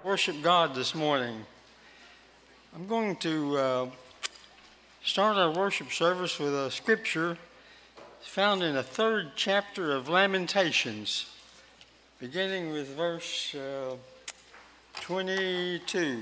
Worship God this morning. I'm going to start our worship service with a scripture found in the third chapter of Lamentations, beginning with verse 22.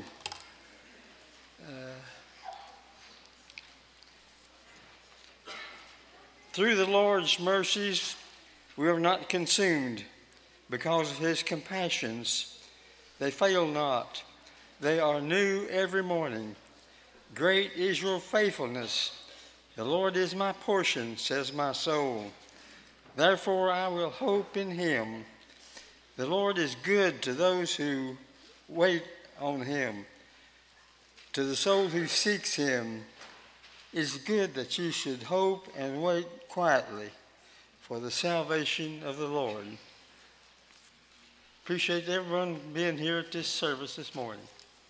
Through the Lord's mercies we are not consumed, because of his compassions they fail not. They are new every morning. Great is your faithfulness. The Lord is my portion, says my soul. Therefore I will hope in him. The Lord is good to those who wait on him. To the soul who seeks him, it's good that you should hope and wait quietly for the salvation of the Lord. Appreciate everyone being here at this service this morning.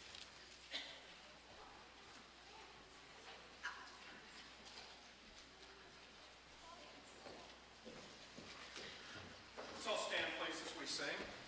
Let's all stand, please, as we sing.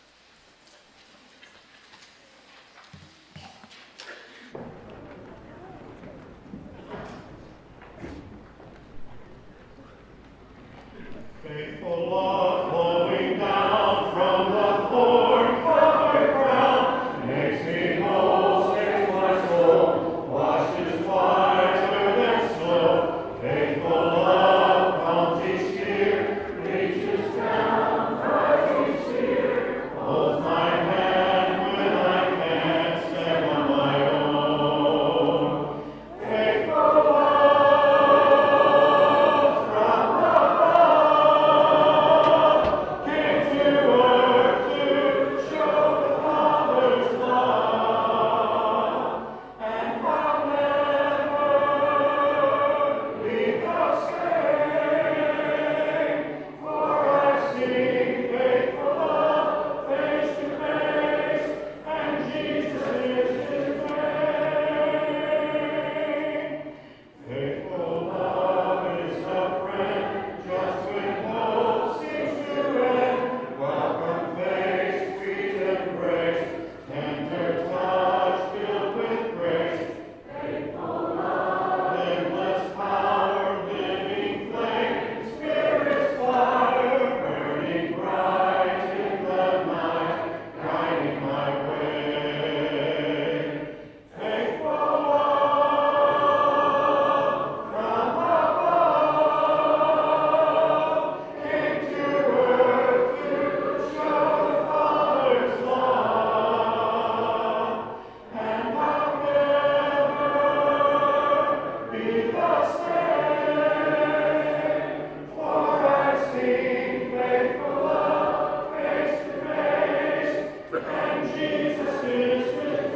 Faithful love flowing down from the thorn-covered ground makes me whole, saves my soul, washes whiter than snow. Faithful love calms each tear, reaches down, dries each tear, holds my hand when I can't stand on my own. Faithful love from above came to earth to show the Father's love, and will never leave the same. For I've seen faithful love face to face, and Jesus is his name. Faithful love is a friend, just when hope seems to end. Welcome face, sweet embrace, tender touch filled with grace. Faithful love, endless power, living flame, Spirit's fire, burning bright in the night, guiding my way. Faithful love from above came to earth to show the Father's love, and will never be the same. For I've seen faithful love face to face, and Jesus is his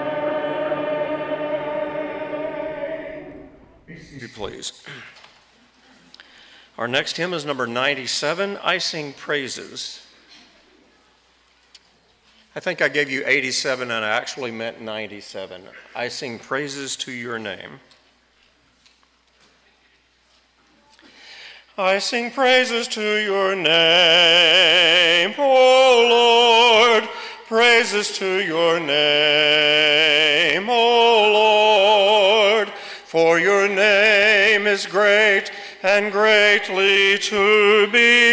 name. Be seated, please. Our next hymn is number 97, I Sing Praises. I think I gave you 87 and I actually meant 97. I sing praises to your name. I sing praises to your name, O Lord, praises to your name, O Lord, for your name is great and greatly to be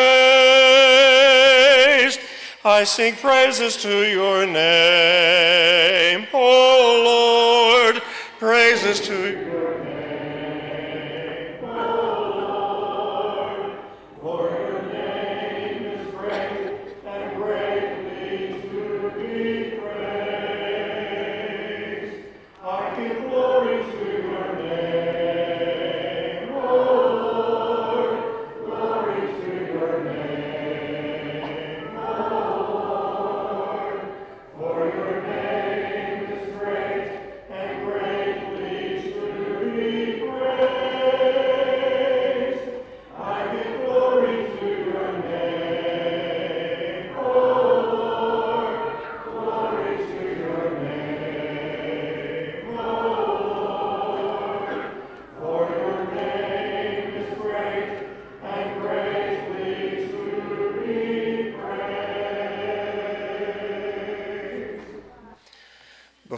praised. I sing praises to your name, O Lord, praises to your name, O Lord, for your name is great and greatly to be praised. I give glory to your name, O Lord, glory to your name, O Lord, for your name is great and greatly to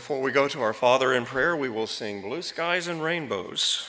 before we go to our Father in prayer, we will sing Blue Skies and Rainbows.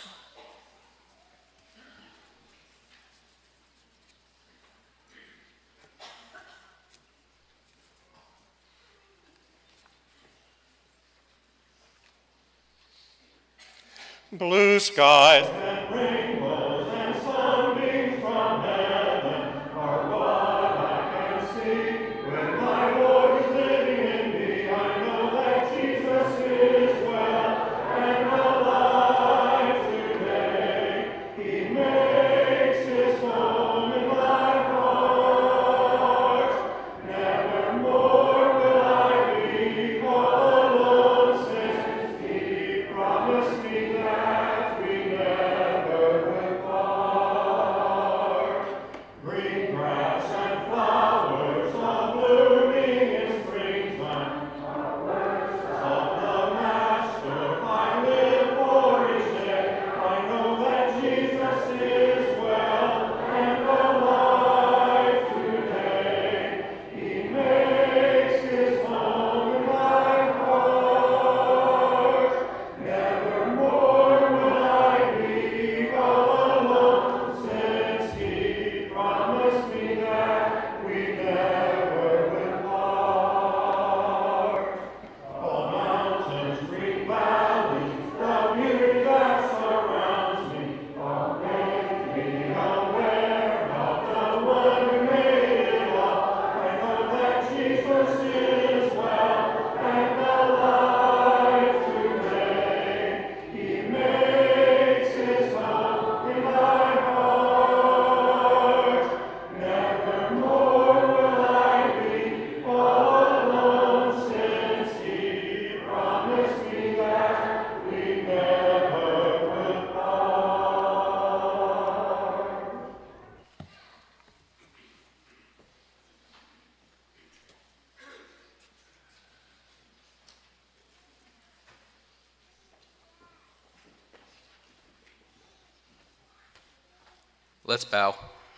Blue skies and rainbows and sunbeams from heaven are what I can see. When my Lord is living in me, I know that Jesus is well and alive today. He makes his home in my heart. Nevermore will I be all alone, since he promised me that we never will part. Green grass and flowers all blooming in springtime are words of the Master. I live for each day. I know that Jesus is well and alive today. He makes his home in my heart. Nevermore will I be all alone, since he promised me that we never will part. All mountains, green valleys, the beauty that surrounds me, all make me aware of the one who made it all. I know that Jesus is well and alive today. He makes his home in my heart. Nevermore will I be all alone, since he promised me that we never will part. Let's bow.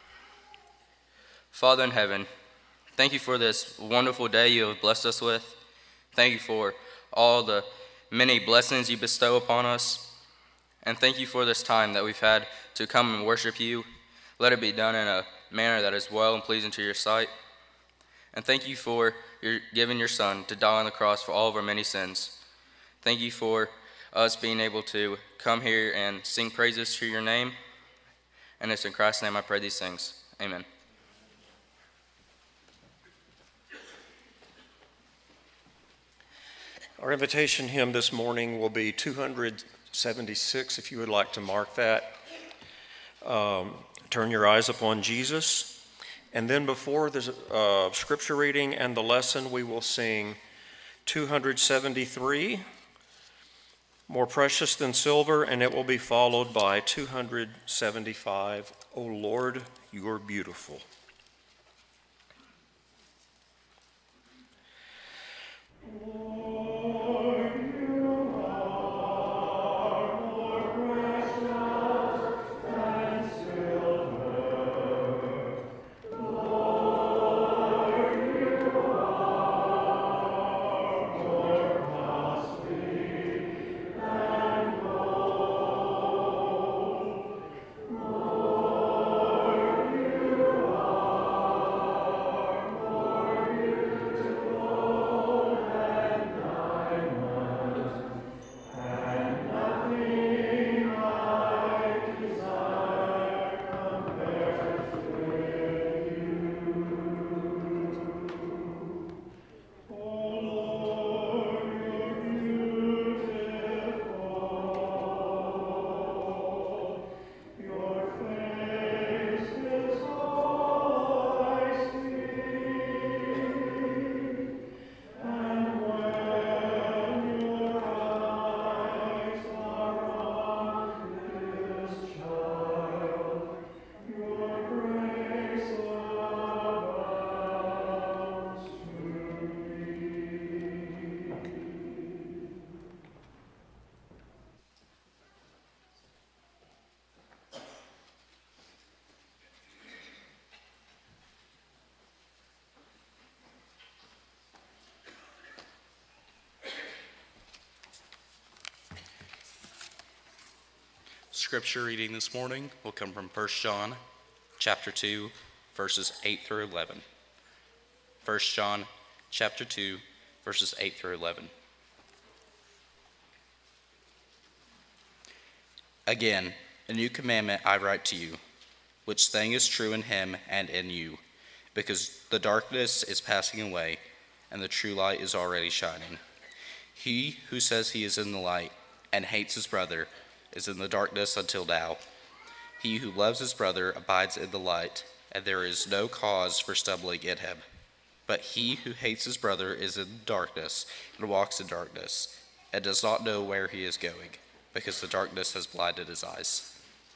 Father in heaven, thank you for this wonderful day you have blessed us with. Thank you for all the many blessings you bestow upon us. And thank you for this time that we've had to come and worship you. Let it be done in a manner that is well and pleasing to your sight. And thank you for giving your Son to die on the cross for all of our many sins. Thank you for us being able to come here and sing praises to your name. And it's in Christ's name I pray these things. Amen. Our invitation hymn this morning will be 276, if you would like to mark that. Turn your eyes upon Jesus. And then before the scripture reading and the lesson, we will sing 273, More Precious Than Silver, and it will be followed by 275, O Lord, You're Beautiful. Scripture reading this morning will come from 1 John chapter 2, verses 8 through 11. 1 John chapter 2, verses 8 through 11. Again, a new commandment I write to you, which thing is true in him and in you, because the darkness is passing away, and the true light is already shining. He who says he is in the light and hates his brother is in the darkness until now. He who loves his brother abides in the light, and there is no cause for stumbling in him. But he who hates his brother is in darkness and walks in darkness, and does not know where he is going, because the darkness has blinded his eyes.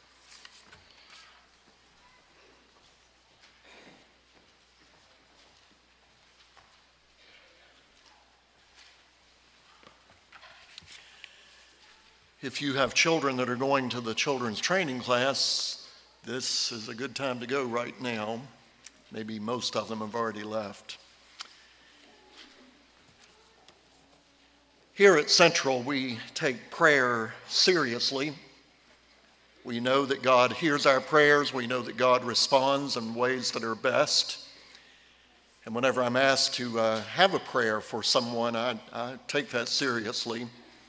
If you have children that are going to the children's training class, this is a good time to go right now. Maybe most of them have already left. Here at Central, we take prayer seriously. We know that God hears our prayers. We know that God responds in ways that are best. And whenever I'm asked to have a prayer for someone, I take that seriously.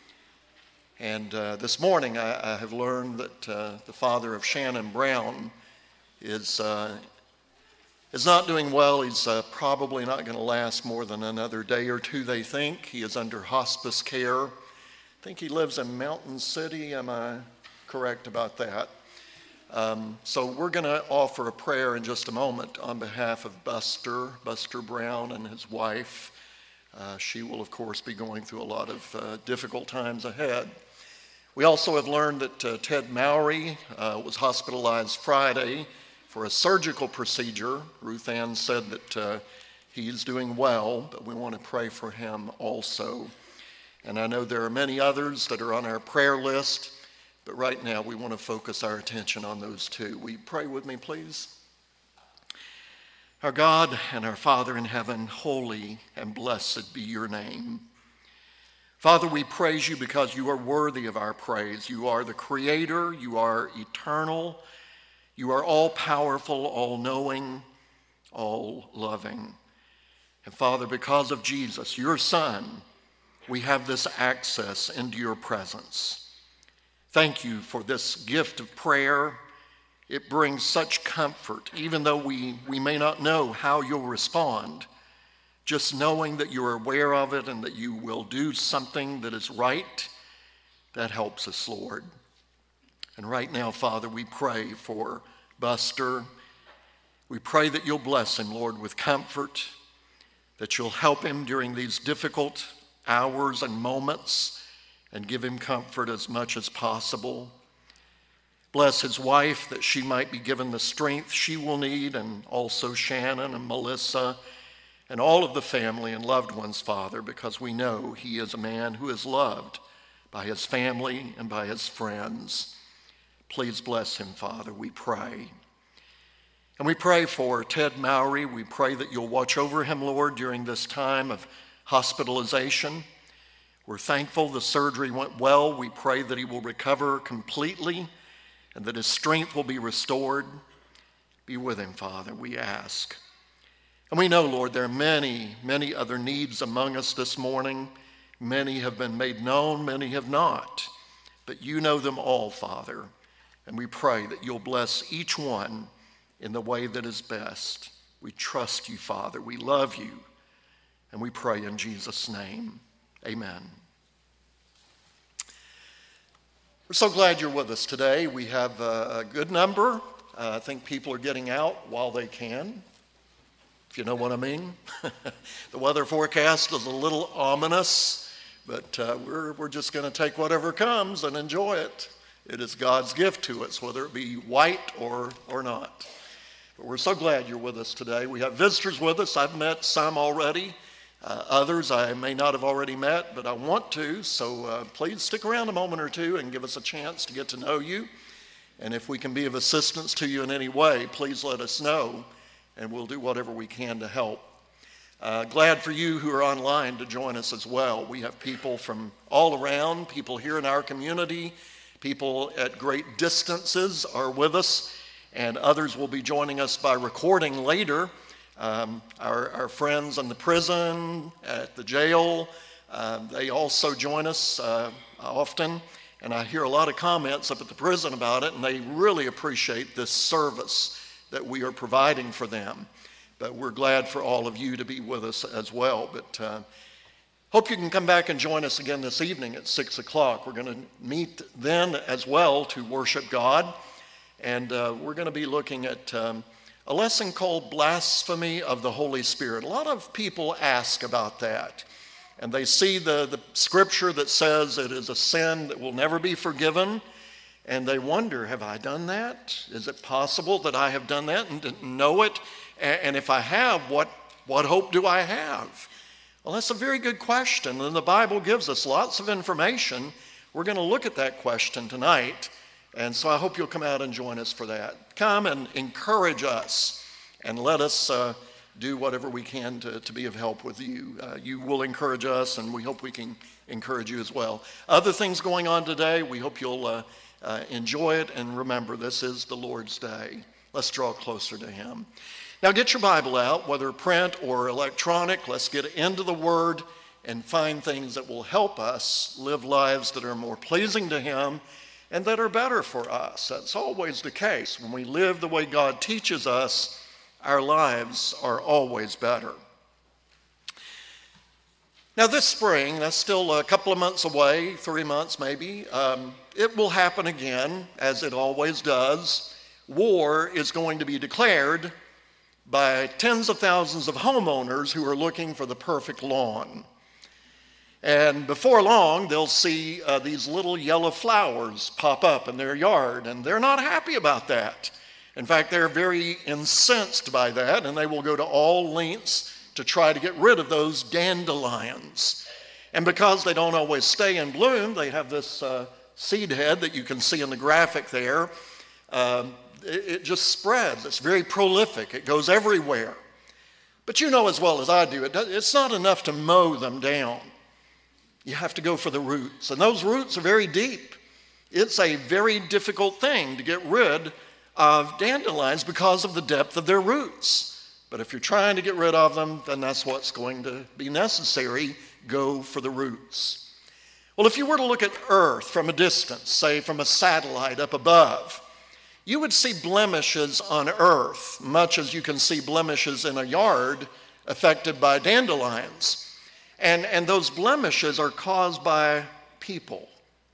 And this morning, I have learned that the father of Shannon Brown is not doing well. He's probably not going to last more than another day or two, they think. He is under hospice care. I think he lives in Mountain City. Am I correct about that? So we're going to offer a prayer in just a moment on behalf of Buster Brown and his wife. She will, of course, be going through a lot of difficult times ahead. We also have learned that Ted Mowry was hospitalized Friday for a surgical procedure. Ruth Ann said that he's doing well, but we want to pray for him also. And I know there are many others that are on our prayer list, but right now we want to focus our attention on those two. Will you pray with me, please? Our God and our Father in heaven, holy and blessed be your name. Father, we praise you because you are worthy of our praise. You are the creator, you are eternal, you are all-powerful, all-knowing, all-loving. And Father, because of Jesus, your Son, we have this access into your presence. Thank you for this gift of prayer. It brings such comfort, even though we may not know how you'll respond. Just knowing that you're aware of it and that you will do something that is right, that helps us, Lord. And right now, Father, we pray for Buster. We pray that you'll bless him, Lord, with comfort, that you'll help him during these difficult hours and moments and give him comfort as much as possible. Bless his wife, that she might be given the strength she will need, and also Shannon and Melissa and all of the family and loved ones, Father, because we know he is a man who is loved by his family and by his friends. Please bless him, Father, we pray. And we pray for Ted Mowry. We pray that you'll watch over him, Lord, during this time of hospitalization. We're thankful the surgery went well. We pray that he will recover completely and that his strength will be restored. Be with him, Father, we ask. And we know, Lord, there are many, many other needs among us this morning. Many have been made known, many have not. But you know them all, Father. And we pray that you'll bless each one in the way that is best. We trust you, Father. We love you. And we pray in Jesus' name. Amen. We're so glad you're with us today. We have a good number. I think people are getting out while they can, if you know what I mean. The weather forecast is a little ominous, but we're just going to take whatever comes and enjoy it. It is God's gift to us, whether it be white or not. But we're so glad you're with us today. We have visitors with us. I've met some already. Others I may not have already met, but I want to. So please stick around a moment or two and give us a chance to get to know you. And if we can be of assistance to you in any way, please let us know, and we'll do whatever we can to help. Glad for you who are online to join us as well. We have people from all around, people here in our community, People at great distances are with us, and others will be joining us by recording later. Our friends in the prison, at the jail, they also join us often. And I hear a lot of comments up at the prison about it, and they really appreciate this service that we are providing for them. But we're glad for all of you to be with us as well. But hope you can come back and join us again this evening at 6 o'clock. We're going to meet then as well to worship God. And we're going to be looking at a lesson called Blasphemy of the Holy Spirit. A lot of people ask about that. And they see the scripture that says it is a sin that will never be forgiven. And they wonder, have I done that? Is it possible that I have done that and didn't know it? And if I have, what hope do I have? Well, that's a very good question. And the Bible gives us lots of information. We're going to look at that question tonight. And so I hope you'll come out and join us for that. Come and encourage us and let us do whatever we can to be of help with you. You will encourage us, and we hope we can encourage you as well. Other things going on today, we hope you'll enjoy it, and remember, this is the Lord's Day. Let's draw closer to Him. Now get your Bible out, whether print or electronic. Let's get into the Word and find things that will help us live lives that are more pleasing to Him and that are better for us. That's always the case. When we live the way God teaches us, our lives are always better. Now this spring, that's still a couple of months away, 3 months maybe, it will happen again, as it always does. War is going to be declared by tens of thousands of homeowners who are looking for the perfect lawn. And before long, they'll see these little yellow flowers pop up in their yard, and they're not happy about that. In fact, they're very incensed by that, and they will go to all lengths to try to get rid of those dandelions. And because they don't always stay in bloom, they have this seed head that you can see in the graphic there. It just spreads. It's very prolific. It goes everywhere. But you know as well as I do, it's not enough to mow them down. You have to go for the roots, and those roots are very deep. It's a very difficult thing to get rid of dandelions because of the depth of their roots. But if you're trying to get rid of them, then that's what's going to be necessary. Go for the roots. Well, if you were to look at Earth from a distance, say from a satellite up above, you would see blemishes on Earth, much as you can see blemishes in a yard affected by dandelions. And those blemishes are caused by people.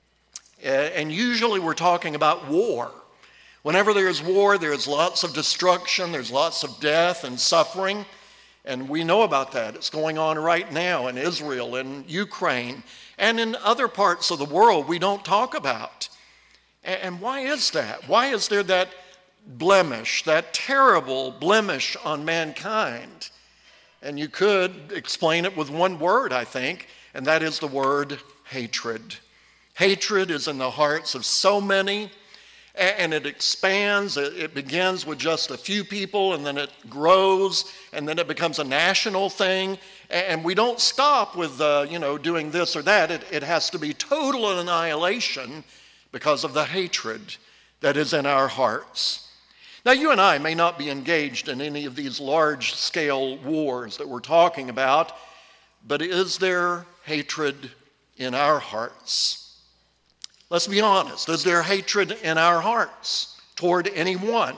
And usually we're talking about war. Whenever there's war, there's lots of destruction, there's lots of death and suffering. And we know about that. It's going on right now in Israel, in Ukraine, and in other parts of the world we don't talk about. And why is that? Why is there that blemish, that terrible blemish on mankind? And you could explain it with one word, I think, and that is the word hatred. Hatred is in the hearts of so many, and it expands. It begins with just a few people, and then it grows, and then it becomes a national thing. And we don't stop with, doing this or that. It has to be total annihilation because of the hatred that is in our hearts. Now, you and I may not be engaged in any of these large-scale wars that we're talking about, but is there hatred in our hearts? Let's be honest. Is there hatred in our hearts toward anyone?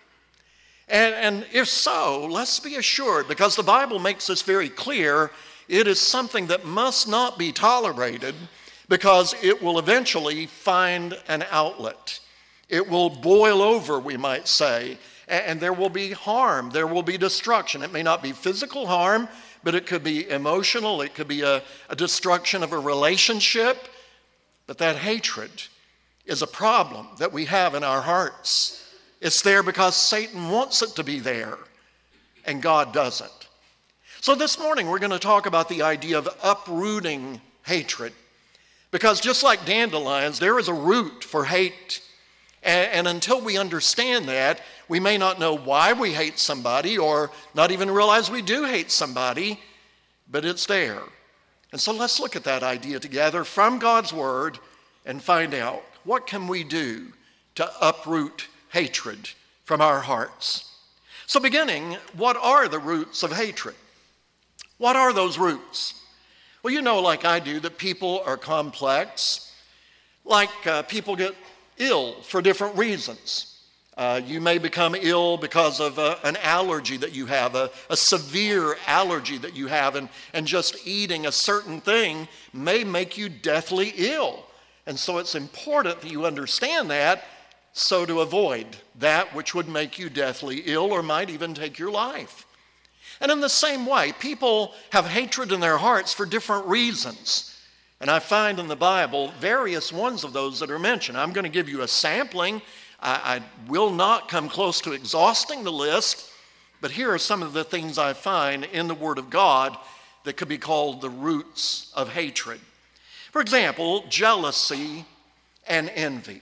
And if so, let's be assured, because the Bible makes this very clear, it is something that must not be tolerated because it will eventually find an outlet. It will boil over, we might say, and there will be harm, there will be destruction. It may not be physical harm, but it could be emotional, it could be a destruction of a relationship. But that hatred is a problem that we have in our hearts. It's there because Satan wants it to be there, and God doesn't. So this morning we're going to talk about the idea of uprooting hatred. Because just like dandelions, there is a root for hate. And until we understand that, we may not know why we hate somebody or not even realize we do hate somebody, but it's there. And so let's look at that idea together from God's Word and find out what can we do to uproot hatred from our hearts? So beginning, what are the roots of hatred? What are those roots? Well, you know like I do that people are complex. Like people get ill for different reasons. You may become ill because of an allergy that you have, a severe allergy that you have, and just eating a certain thing may make you deathly ill. And so it's important that you understand that, so to avoid that which would make you deathly ill or might even take your life. And in the same way, people have hatred in their hearts for different reasons. And I find in the Bible various ones of those that are mentioned. I'm going to give you a sampling. I will not come close to exhausting the list, but here are some of the things I find in the Word of God that could be called the roots of hatred. For example, jealousy and envy.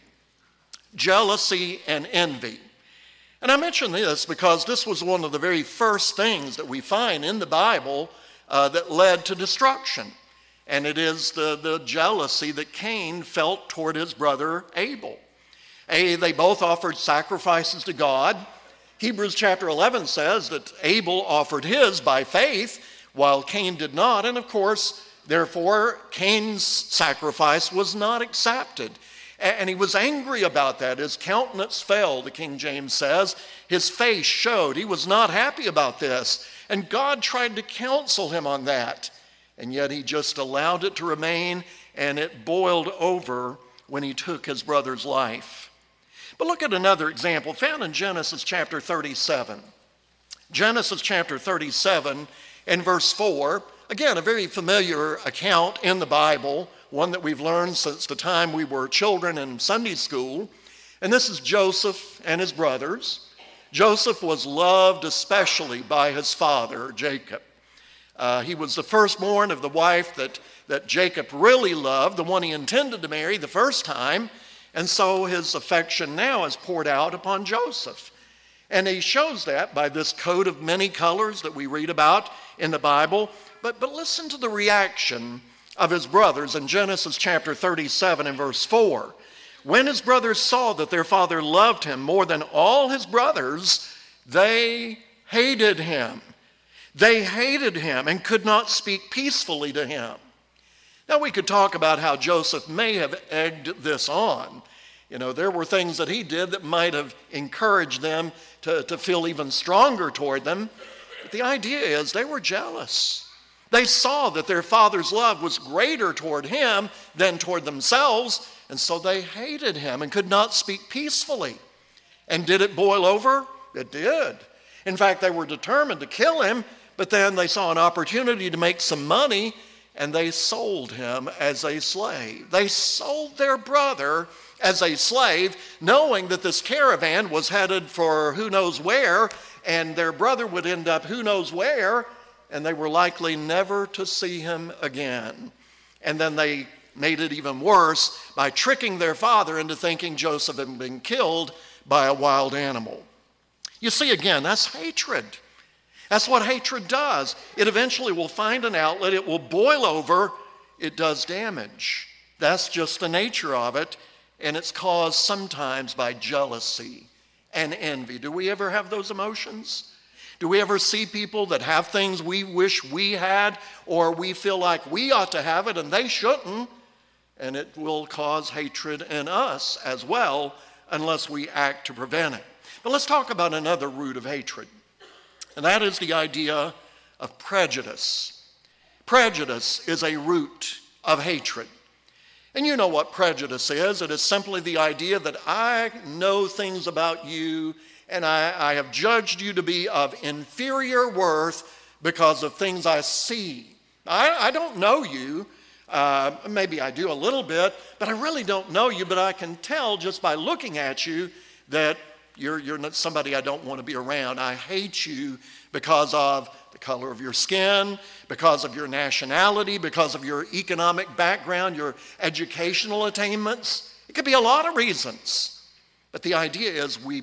Jealousy and envy. And I mention this because this was one of the very first things that we find in the Bible that led to destruction. And it is the jealousy that Cain felt toward his brother Abel. They both offered sacrifices to God. Hebrews chapter 11 says that Abel offered his by faith, while Cain did not. And of course, therefore, Cain's sacrifice was not accepted. And he was angry about that. His countenance fell, the King James says. His face showed. He was not happy about this. And God tried to counsel him on that. And yet he just allowed it to remain, and it boiled over when he took his brother's life. But look at another example found in Genesis chapter 37. Genesis chapter 37 and verse 4. Again, a very familiar account in the Bible, one that we've learned since the time we were children in Sunday school. And this is Joseph and his brothers. Joseph was loved especially by his father, Jacob. He was the firstborn of the wife that Jacob really loved, the one he intended to marry the first time. And so his affection now is poured out upon Joseph. And he shows that by this coat of many colors that we read about in the Bible. But listen to the reaction of his brothers in Genesis chapter 37 and verse 4. When his brothers saw that their father loved him more than all his brothers, they hated him. They hated him and could not speak peacefully to him. Now we could talk about how Joseph may have egged this on. You know, there were things that he did that might have encouraged them to feel even stronger toward them. But the idea is they were jealous. They saw that their father's love was greater toward him than toward themselves, and so they hated him and could not speak peacefully. And did it boil over? It did. In fact, they were determined to kill him, but then they saw an opportunity to make some money, and they sold him as a slave. They sold their brother as a slave, knowing that this caravan was headed for who knows where, and their brother would end up who knows where, and they were likely never to see him again. And then they made it even worse by tricking their father into thinking Joseph had been killed by a wild animal. You see, again, that's hatred. That's what hatred does. It eventually will find an outlet. It will boil over. It does damage. That's just the nature of it. And it's caused sometimes by jealousy and envy. Do we ever have those emotions? Do we ever see people that have things we wish we had, or we feel like we ought to have it and they shouldn't? And it will cause hatred in us as well unless we act to prevent it. But let's talk about another root of hatred. And that is the idea of prejudice. Prejudice is a root of hatred. And you know what prejudice is. It is simply the idea that I know things about you and I have judged you to be of inferior worth because of things I see. I don't know you. Maybe I do a little bit, but I really don't know you. But I can tell just by looking at you that you're not somebody I don't want to be around. I hate you because of the color of your skin, because of your nationality, because of your economic background, your educational attainments. It could be a lot of reasons. But the idea is we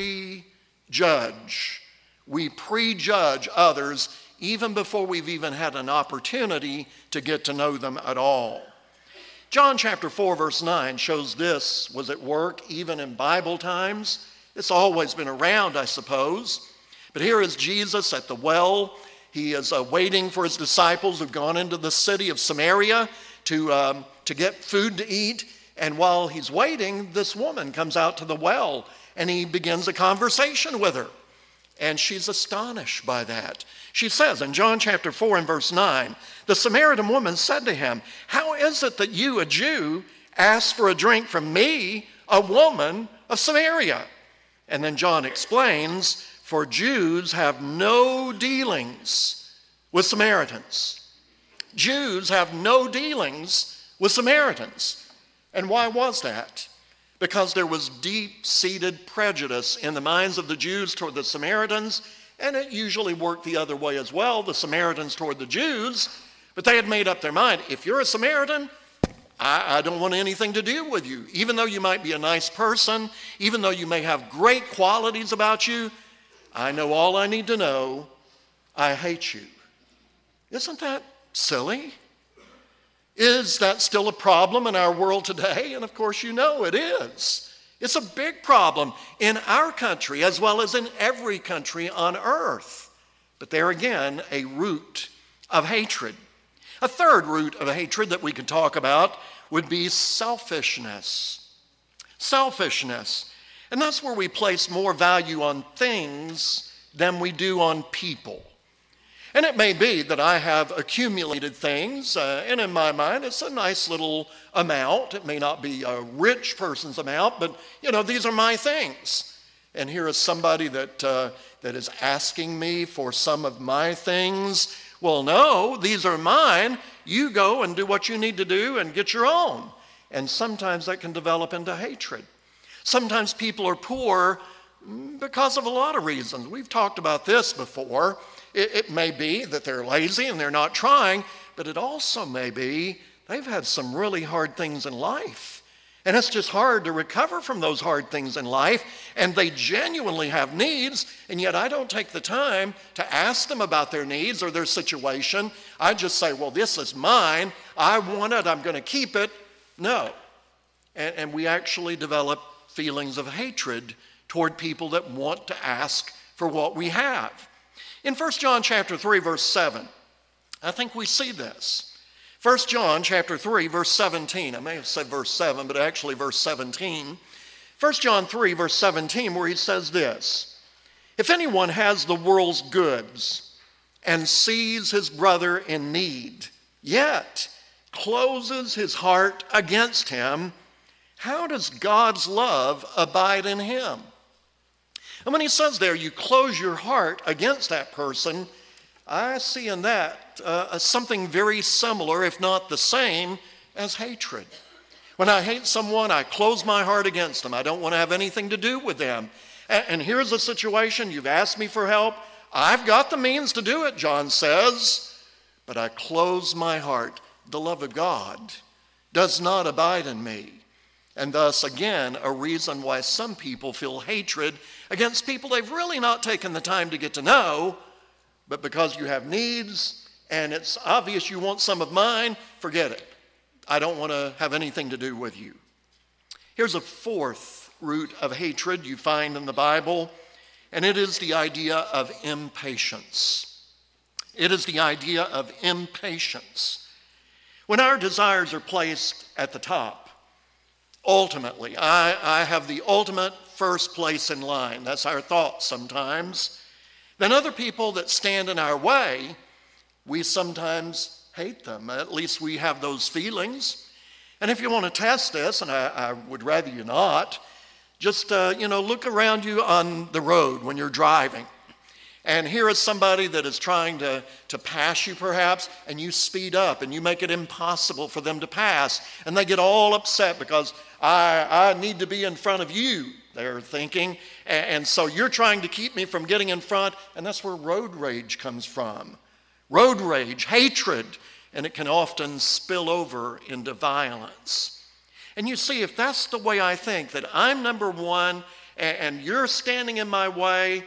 prejudge. We prejudge others even before we've even had an opportunity to get to know them at all. John chapter 4, verse 9 shows this was at work even in Bible times. It's always been around, I suppose. But here is Jesus at the well. He is waiting for his disciples who've gone into the city of Samaria to get food to eat. And while he's waiting, this woman comes out to the well, and he begins a conversation with her. And she's astonished by that. She says in John chapter 4 and verse 9, the Samaritan woman said to him, "How is it that you, a Jew, ask for a drink from me, a woman of Samaria?" And then John explains, for Jews have no dealings with Samaritans. Jews have no dealings with Samaritans. And why was that? Because there was deep-seated prejudice in the minds of the Jews toward the Samaritans, and it usually worked the other way as well, the Samaritans toward the Jews. But they had made up their mind, if you're a Samaritan, I don't want anything to do with you. Even though you might be a nice person, even though you may have great qualities about you, I know all I need to know. I hate you. Isn't that silly? Is that still a problem in our world today? And of course you know it is. It's a big problem in our country as well as in every country on earth. But there again, a root of hatred. A third root of hatred that we could talk about would be selfishness. Selfishness. And that's where we place more value on things than we do on people. And it may be that I have accumulated things, and in my mind, it's a nice little amount. It may not be a rich person's amount, but, these are my things. And here is somebody that is asking me for some of my things. Well, no, these are mine. You go and do what you need to do and get your own. And sometimes that can develop into hatred. Sometimes people are poor because of a lot of reasons. We've talked about this before. It may be that they're lazy and they're not trying, but it also may be they've had some really hard things in life. And it's just hard to recover from those hard things in life, and they genuinely have needs, and yet I don't take the time to ask them about their needs or their situation. I just say, well, this is mine. I want it. I'm going to keep it. No. And we actually develop feelings of hatred toward people that want to ask for what we have. In 1 John chapter 3, verse 7, I think we see this. 1 John chapter 3, verse 17. I may have said verse 7, but actually verse 17. 1 John 3, verse 17, where he says this, "If anyone has the world's goods and sees his brother in need, yet closes his heart against him, how does God's love abide in him?" And when he says there, you close your heart against that person, I see in that something very similar, if not the same, as hatred. When I hate someone, I close my heart against them. I don't want to have anything to do with them. And here's a situation. You've asked me for help. I've got the means to do it, John says, but I close my heart. The love of God does not abide in me. And thus, again, a reason why some people feel hatred against people they've really not taken the time to get to know, but because you have needs and it's obvious you want some of mine, forget it. I don't want to have anything to do with you. Here's a fourth root of hatred you find in the Bible, and it is the idea of impatience. It is the idea of impatience. When our desires are placed at the top, ultimately, I have the ultimate first place in line. That's our thoughts sometimes. Then other people that stand in our way, we sometimes hate them. At least we have those feelings. And if you want to test this, and I would rather you not, just look around you on the road when you're driving. And here is somebody that is trying to pass you perhaps, and you speed up and you make it impossible for them to pass. And they get all upset because I need to be in front of you, they're thinking. And so you're trying to keep me from getting in front, and that's where road rage comes from. Road rage, hatred, and it can often spill over into violence. And you see, if that's the way I think, that I'm number one and you're standing in my way,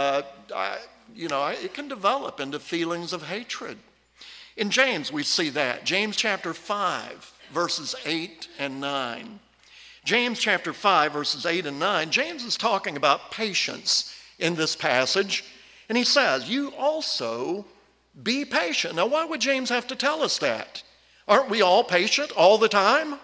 it can develop into feelings of hatred. In James, we see that. James chapter 5, verses 8 and 9. James chapter 5, verses 8 and 9, James is talking about patience in this passage, and he says, you also be patient. Now, why would James have to tell us that? Aren't we all patient all the time?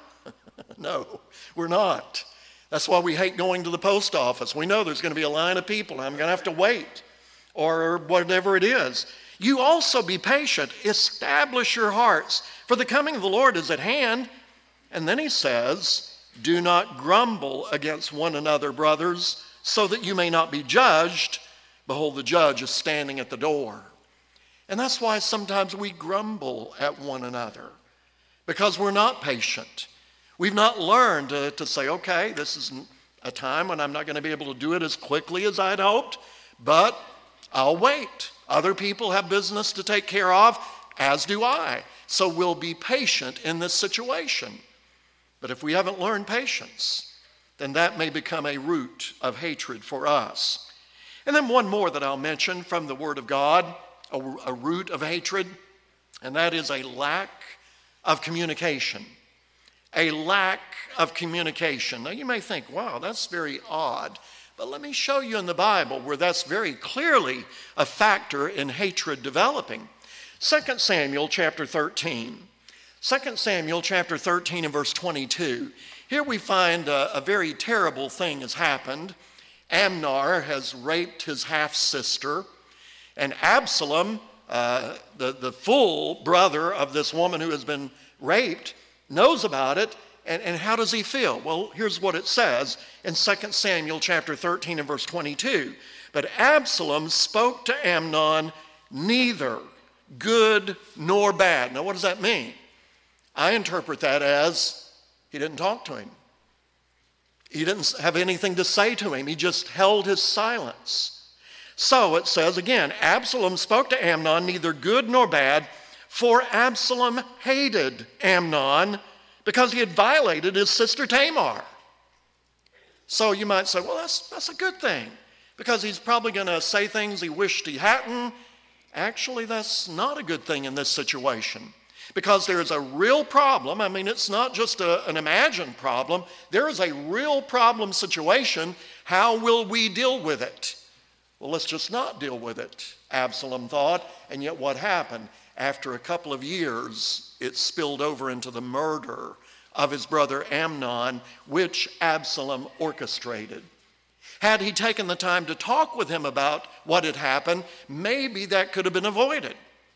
No, we're not. That's why we hate going to the post office. We know there's going to be a line of people, and I'm going to have to wait, or whatever it is. You also be patient. Establish your hearts, for the coming of the Lord is at hand. And then he says, do not grumble against one another, brothers, so that you may not be judged. Behold, the judge is standing at the door. And that's why sometimes we grumble at one another, because we're not patient. We've not learned to say, okay, this is a time when I'm not going to be able to do it as quickly as I'd hoped, but I'll wait. Other people have business to take care of, as do I. So we'll be patient in this situation. But if we haven't learned patience, then that may become a root of hatred for us. And then one more that I'll mention from the Word of God, a root of hatred, and that is a lack of communication. A lack of communication. Now you may think, wow, that's very odd. But let me show you in the Bible where that's very clearly a factor in hatred developing. 2 Samuel chapter 13. 2 Samuel chapter 13 and verse 22. Here we find a very terrible thing has happened. Amnon has raped his half-sister, and Absalom, the full brother of this woman who has been raped, knows about it, and how does he feel? Well, here's what it says in 2 Samuel chapter 13 and verse 22. But Absalom spoke to Amnon neither good nor bad. Now, what does that mean? I interpret that as he didn't talk to him. He didn't have anything to say to him. He just held his silence. So it says again, Absalom spoke to Amnon neither good nor bad, for Absalom hated Amnon because he had violated his sister Tamar. So you might say, well, that's a good thing, because he's probably going to say things he wished he hadn't. Actually, that's not a good thing in this situation, because there is a real problem. I mean, it's not just an imagined problem. There is a real problem situation. How will we deal with it? Well, let's just not deal with it, Absalom thought. And yet what happened? After a couple of years, it spilled over into the murder of his brother Amnon, which Absalom orchestrated. Had he taken the time to talk with him about what had happened, maybe that could have been avoided.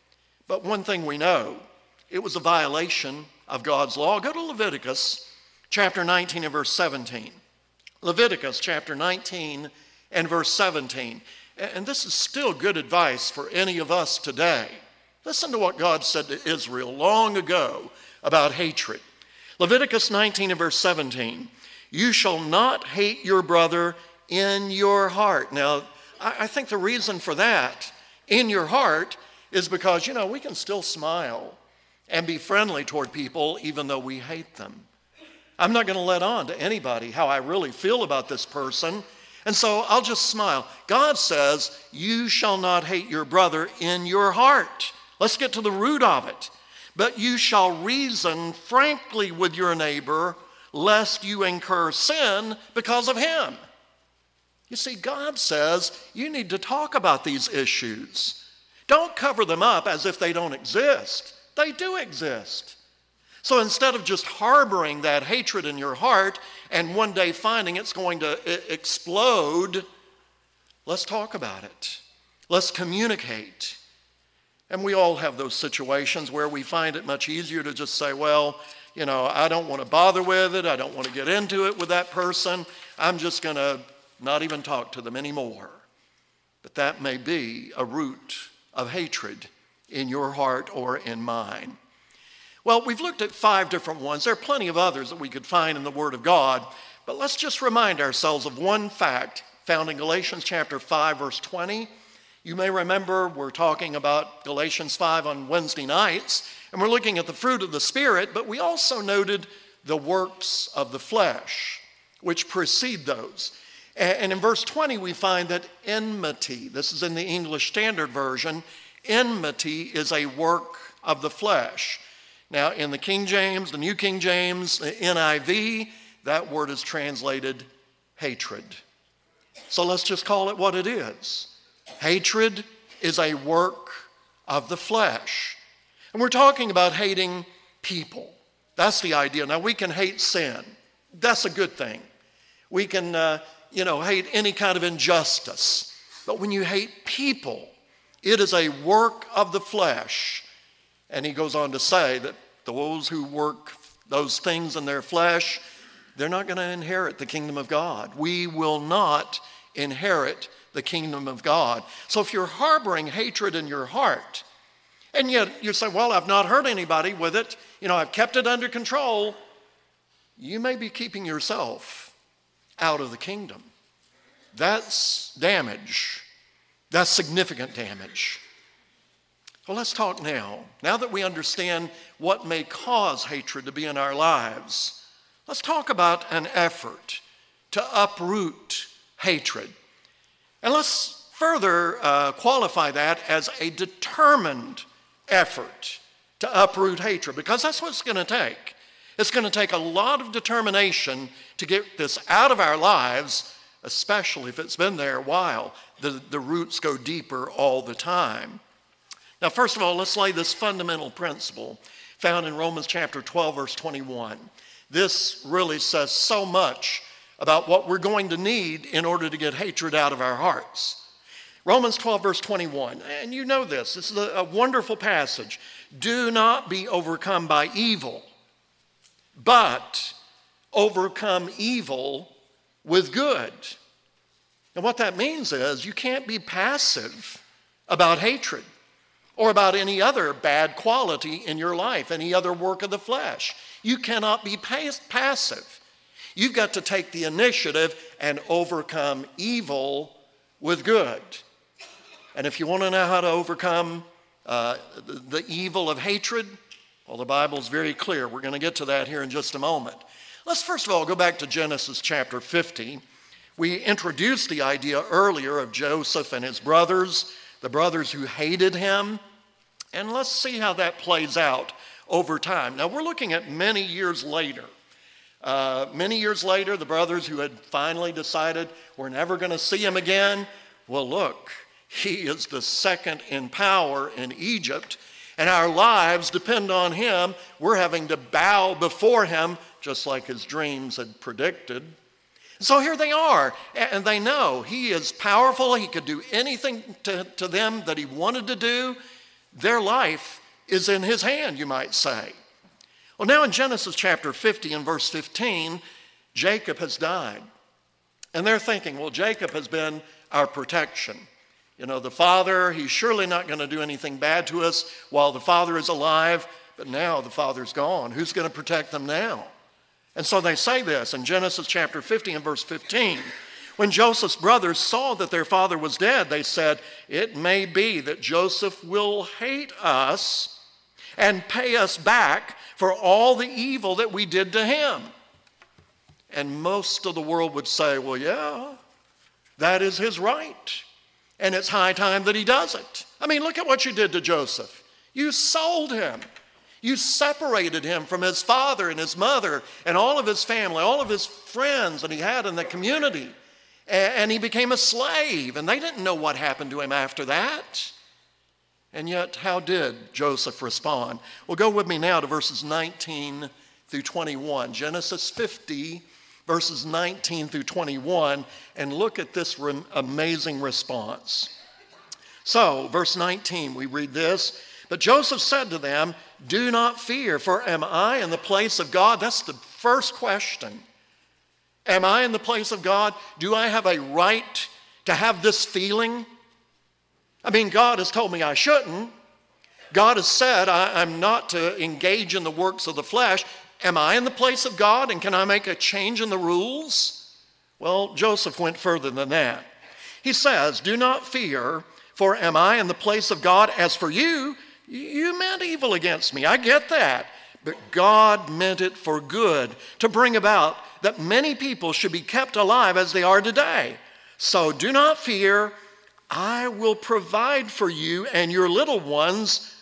But one thing we know, it was a violation of God's law. Go to Leviticus chapter 19 and verse 17. Leviticus chapter 19 and verse 17. And this is still good advice for any of us today. Listen to what God said to Israel long ago about hatred. Leviticus 19 and verse 17. You shall not hate your brother in your heart. Now, I think the reason for that, in your heart, is because, we can still smile and be friendly toward people even though we hate them. I'm not going to let on to anybody how I really feel about this person, and so I'll just smile. God says, you shall not hate your brother in your heart. Let's get to the root of it. But you shall reason frankly with your neighbor, lest you incur sin because of him. You see, God says you need to talk about these issues. Don't cover them up as if they don't exist. They do exist. So instead of just harboring that hatred in your heart and one day finding it's going to explode, let's talk about it. Let's communicate. And we all have those situations where we find it much easier to just say, well, I don't want to bother with it. I don't want to get into it with that person. I'm just going to not even talk to them anymore. But that may be a root of hatred in your heart or in mine. Well, we've looked at 5 different ones. There are plenty of others that we could find in the Word of God. But let's just remind ourselves of one fact found in Galatians chapter 5, verse 20. You may remember we're talking about Galatians 5 on Wednesday nights, and we're looking at the fruit of the Spirit, but we also noted the works of the flesh, which precede those. And in verse 20, we find that enmity, this is in the English Standard Version, enmity is a work of the flesh. Now, in the King James, the New King James, the NIV, that word is translated hatred. So let's just call it what it is. Hatred is a work of the flesh. And we're talking about hating people. That's the idea. Now, we can hate sin. That's a good thing. We can, hate any kind of injustice. But when you hate people, it is a work of the flesh. And he goes on to say that those who work those things in their flesh, they're not going to inherit the kingdom of God. We will not inherit the kingdom of God. So if you're harboring hatred in your heart, and yet you say, well, I've not hurt anybody with it, I've kept it under control, you may be keeping yourself out of the kingdom. That's damage. That's significant damage. Well, let's talk now. Now that we understand what may cause hatred to be in our lives, let's talk about an effort to uproot hatred. And let's further qualify that as a determined effort to uproot hatred, because that's what it's going to take. It's going to take a lot of determination to get this out of our lives, especially if it's been there a while. The roots go deeper all the time. Now, first of all, let's lay this fundamental principle found in Romans chapter 12, verse 21. This really says so much about what we're going to need in order to get hatred out of our hearts. Romans 12, verse 21, and you know this. This is a wonderful passage. Do not be overcome by evil, but overcome evil with good. And what that means is you can't be passive about hatred or about any other bad quality in your life, any other work of the flesh. You cannot be passive. You've got to take the initiative and overcome evil with good. And if you want to know how to overcome the evil of hatred, well, the Bible's very clear. We're going to get to that here in just a moment. Let's first of all go back to Genesis chapter 50. We introduced the idea earlier of Joseph and his brothers, the brothers who hated him. And let's see how that plays out over time. Now, we're looking at many years later. The brothers who had finally decided we're never going to see him again. Well, look, he is the second in power in Egypt, and our lives depend on him. We're having to bow before him, just like his dreams had predicted. So here they are, and they know he is powerful. He could do anything to them that he wanted to do. Their life is in his hand, you might say. Well, now in Genesis chapter 50 and verse 15, Jacob has died. And they're thinking, well, Jacob has been our protection. The father, he's surely not going to do anything bad to us while the father is alive, but now the father's gone. Who's going to protect them now? And so they say this in Genesis chapter 50 and verse 15. When Joseph's brothers saw that their father was dead, they said, it may be that Joseph will hate us and pay us back for all the evil that we did to him. And most of the world would say, well, yeah, that is his right. And it's high time that he does it. I mean, look at what you did to Joseph. You sold him. You separated him from his father and his mother and all of his family, all of his friends that he had in the community. And he became a slave, and they didn't know what happened to him after that. And yet, how did Joseph respond? Well, go with me now to verses 19 through 21. Genesis 50, verses 19 through 21, and look at this amazing response. So, verse 19, we read this. But Joseph said to them, do not fear, for am I in the place of God? That's the first question. Am I in the place of God? Do I have a right to have this feeling? I mean, God has told me I shouldn't. God has said I'm not to engage in the works of the flesh. Am I in the place of God, and can I make a change in the rules? Well, Joseph went further than that. He says, do not fear, for am I in the place of God? As for you, you meant evil against me. I get that. But God meant it for good, to bring about that many people should be kept alive as they are today. So do not fear. I will provide for you and your little ones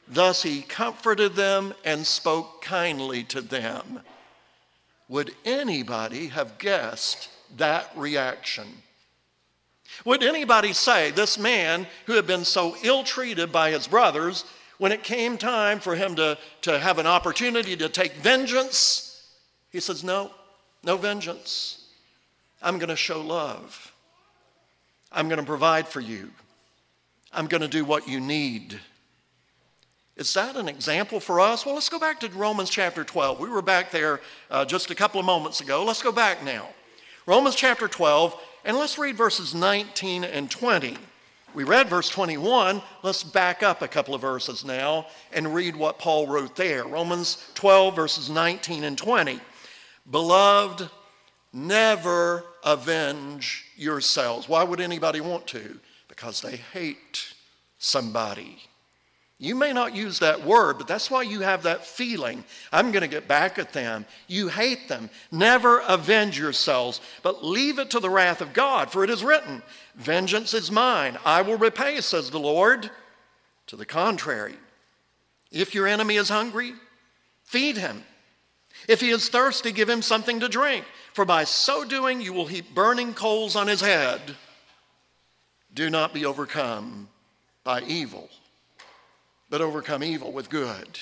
Thus he comforted them and spoke kindly to them. Would anybody have guessed that reaction? Would anybody say this man who had been so ill-treated by his brothers, when it came time for him to have an opportunity to take vengeance, he says, no vengeance. I'm going to show love. I'm going to provide for you. I'm going to do what you need. Is that an example for us? Well, let's go back to Romans chapter 12. We were back there just a couple of moments ago. Let's go back now. Romans chapter 12, and let's read verses 19 and 20. We read verse 21. Let's back up a couple of verses now and read what Paul wrote there. Romans 12, verses 19 and 20. Beloved, never avenge yourselves. Why would anybody want to? Because they hate somebody. You may not use that word, but that's why you have that feeling. I'm going to get back at them. You hate them. Never avenge yourselves, but leave it to the wrath of God, for it is written, vengeance is mine. I will repay, says the Lord. To the contrary, if your enemy is hungry, feed him. If he is thirsty, give him something to drink, for by so doing you will heap burning coals on his head. Do not be overcome by evil, but overcome evil with good.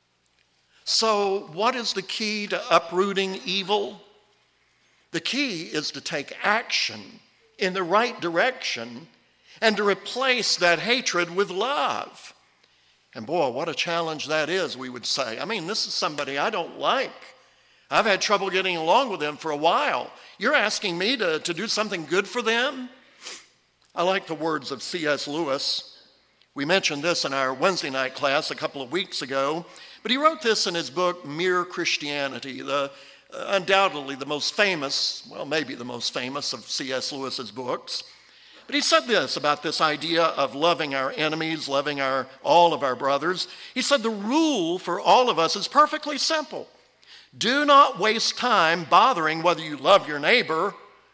So what is the key to uprooting evil? The key is to take action in the right direction and to replace that hatred with love. And boy, what a challenge that is, we would say. I mean, this is somebody I don't like. I've had trouble getting along with them for a while. You're asking me to do something good for them? I like the words of C.S. Lewis. We mentioned this in our Wednesday night class a couple of weeks ago, but he wrote this in his book, Mere Christianity, undoubtedly the most famous, well, maybe the most famous of C.S. Lewis's books. But he said this about this idea of loving our enemies, loving all of our brothers. He said, the rule for all of us is perfectly simple. Do not waste time bothering whether you love your neighbor.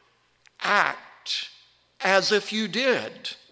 Act as if you did.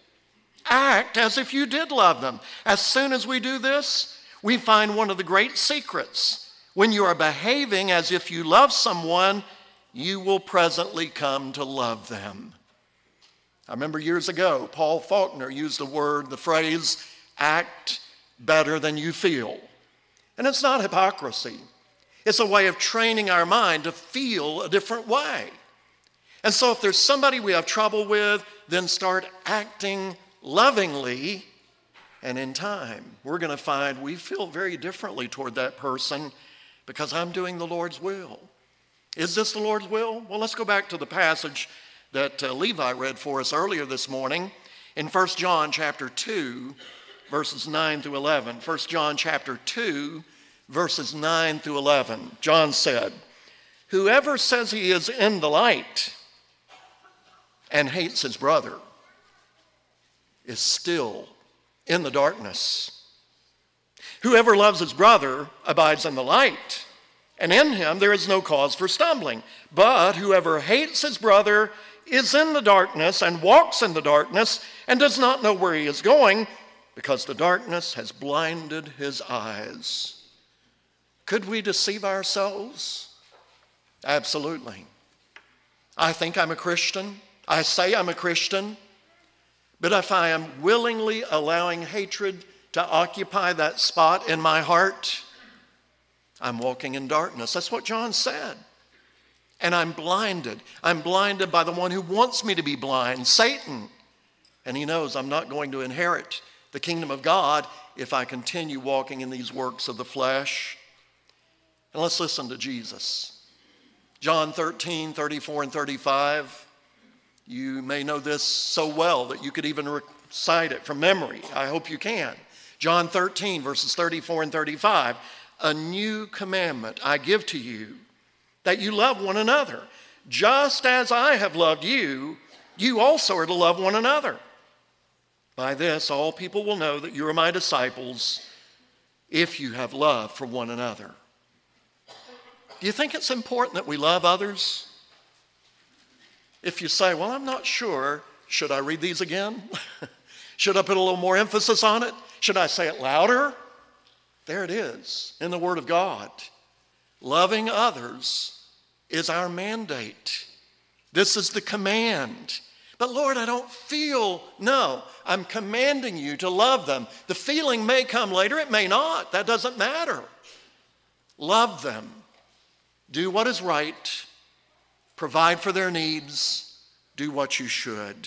Act as if you did love them. As soon as we do this, we find one of the great secrets. When you are behaving as if you love someone, you will presently come to love them. I remember years ago, Paul Faulkner used the phrase, act better than you feel. And it's not hypocrisy. It's a way of training our mind to feel a different way. And so if there's somebody we have trouble with, then start acting lovingly, and in time, we're going to find we feel very differently toward that person because I'm doing the Lord's will. Is this the Lord's will? Well, let's go back to the passage that Levi read for us earlier this morning in 1 John chapter 2, verses 9 through 11. 1 John chapter 2, verses 9 through 11. John said, whoever says he is in the light and hates his brother is still in the darkness. Whoever loves his brother abides in the light, and in him there is no cause for stumbling. But whoever hates his brother is in the darkness and walks in the darkness and does not know where he is going because the darkness has blinded his eyes. Could we deceive ourselves? Absolutely. I think I'm a Christian. I say I'm a Christian. But if I am willingly allowing hatred to occupy that spot in my heart, I'm walking in darkness. That's what John said. And I'm blinded. I'm blinded by the one who wants me to be blind, Satan. And he knows I'm not going to inherit the kingdom of God if I continue walking in these works of the flesh. And let's listen to Jesus. John 13, 34 and 35. You may know this so well that you could even recite it from memory. I hope you can. John 13, verses 34 and 35. A new commandment I give to you, that you love one another. Just as I have loved you, you also are to love one another. By this, all people will know that you are my disciples, if you have love for one another. Do you think it's important that we love others? If you say, well, I'm not sure, should I read these again? Should I put a little more emphasis on it? Should I say it louder? There it is in the Word of God. Loving others is our mandate. This is the command. But Lord, I don't feel. No, I'm commanding you to love them. The feeling may come later, it may not. That doesn't matter. Love them. Do what is right. Provide for their needs. Do what you should.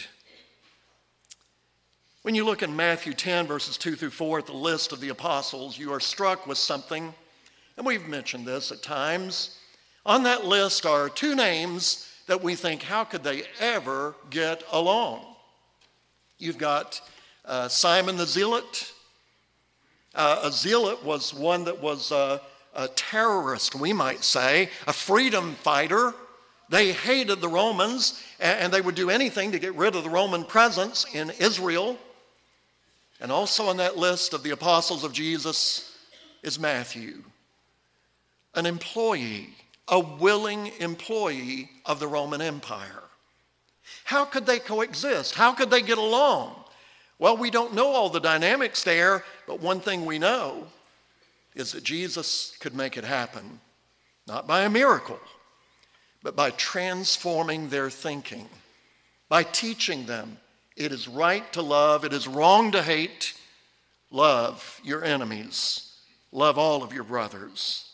When you look in Matthew 10, verses 2 through 4 at the list of the apostles, you are struck with something, and we've mentioned this at times. On that list are two names that we think, how could they ever get along? You've got Simon the Zealot. A zealot was one that was a terrorist, we might say, a freedom fighter. They hated the Romans, and they would do anything to get rid of the Roman presence in Israel. And also on that list of the apostles of Jesus is Matthew, an employee, a willing employee of the Roman Empire. How could they coexist? How could they get along? Well, we don't know all the dynamics there, but one thing we know is that Jesus could make it happen, not by a miracle, but by transforming their thinking, by teaching them it is right to love, it is wrong to hate. Love your enemies. Love all of your brothers.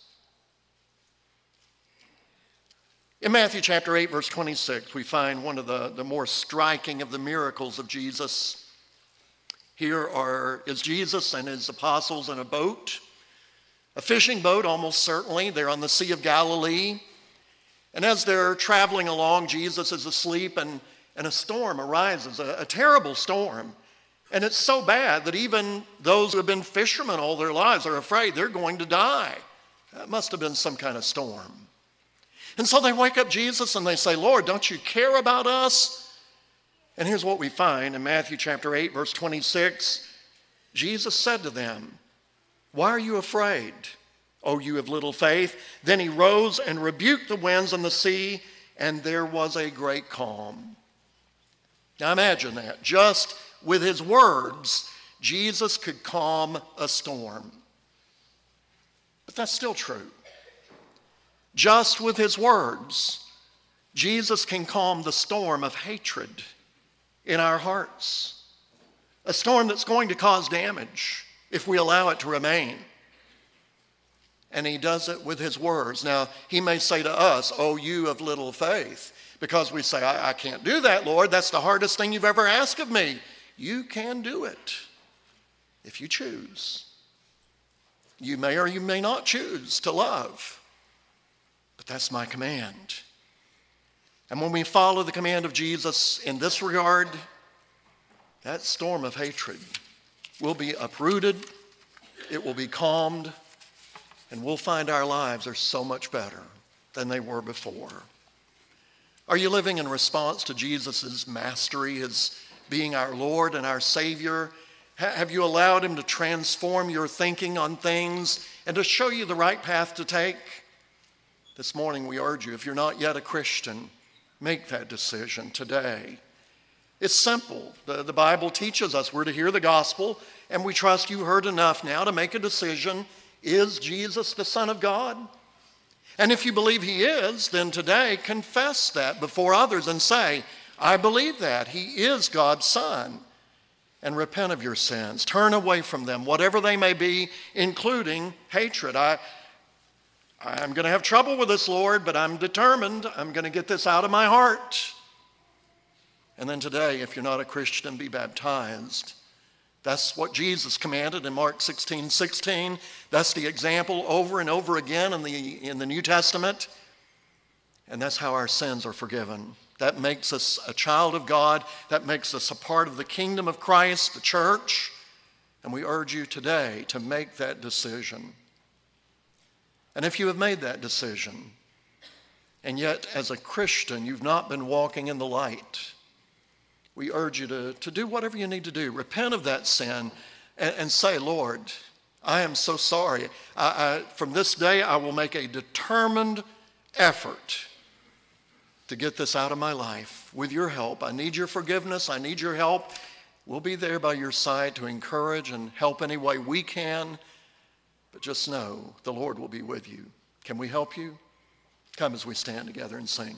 In Matthew chapter 8, verse 26, we find one of the more striking of the miracles of Jesus. Here is Jesus and his apostles in a boat, a fishing boat almost certainly. They're on the Sea of Galilee. And as they're traveling along, Jesus is asleep and a storm arises, a terrible storm. And it's so bad that even those who have been fishermen all their lives are afraid they're going to die. That must have been some kind of storm. And so they wake up Jesus and they say, Lord, don't you care about us? And here's what we find in Matthew chapter 8, verse 26. Jesus said to them, why are you afraid, O you of little faith? Then he rose and rebuked the winds and the sea, and there was a great calm. Now imagine that. Just with his words, Jesus could calm a storm. But that's still true. Just with his words, Jesus can calm the storm of hatred in our hearts. A storm that's going to cause damage if we allow it to remain. And he does it with his words. Now, he may say to us, oh, you of little faith, because we say, I can't do that, Lord. That's the hardest thing you've ever asked of me. You can do it if you choose. You may or you may not choose to love, but that's my command. And when we follow the command of Jesus in this regard, that storm of hatred will be uprooted, it will be calmed, and we'll find our lives are so much better than they were before. Are you living in response to Jesus' mastery, his being our Lord and our Savior? Have you allowed him to transform your thinking on things and to show you the right path to take? This morning we urge you, if you're not yet a Christian, make that decision today. It's simple. The Bible teaches us we're to hear the gospel, and we trust you heard enough now to make a decision. Is Jesus the Son of God? And if you believe he is, then today confess that before others and say, I believe that. He is God's Son. And repent of your sins. Turn away from them, whatever they may be, including hatred. I'm going to have trouble with this, Lord, but I'm determined. I'm going to get this out of my heart. And then today, if you're not a Christian, be baptized. That's what Jesus commanded in Mark 16:16. That's the example over and over again in the New Testament. And that's how our sins are forgiven. That makes us a child of God. That makes us a part of the kingdom of Christ, the church. And we urge you today to make that decision. And if you have made that decision, and yet as a Christian you've not been walking in the light, we urge you to do whatever you need to do. Repent of that sin and say, Lord, I am so sorry. From this day, I will make a determined effort to get this out of my life with your help. I need your forgiveness. I need your help. We'll be there by your side to encourage and help any way we can. But just know the Lord will be with you. Can we help you? Come as we stand together and sing.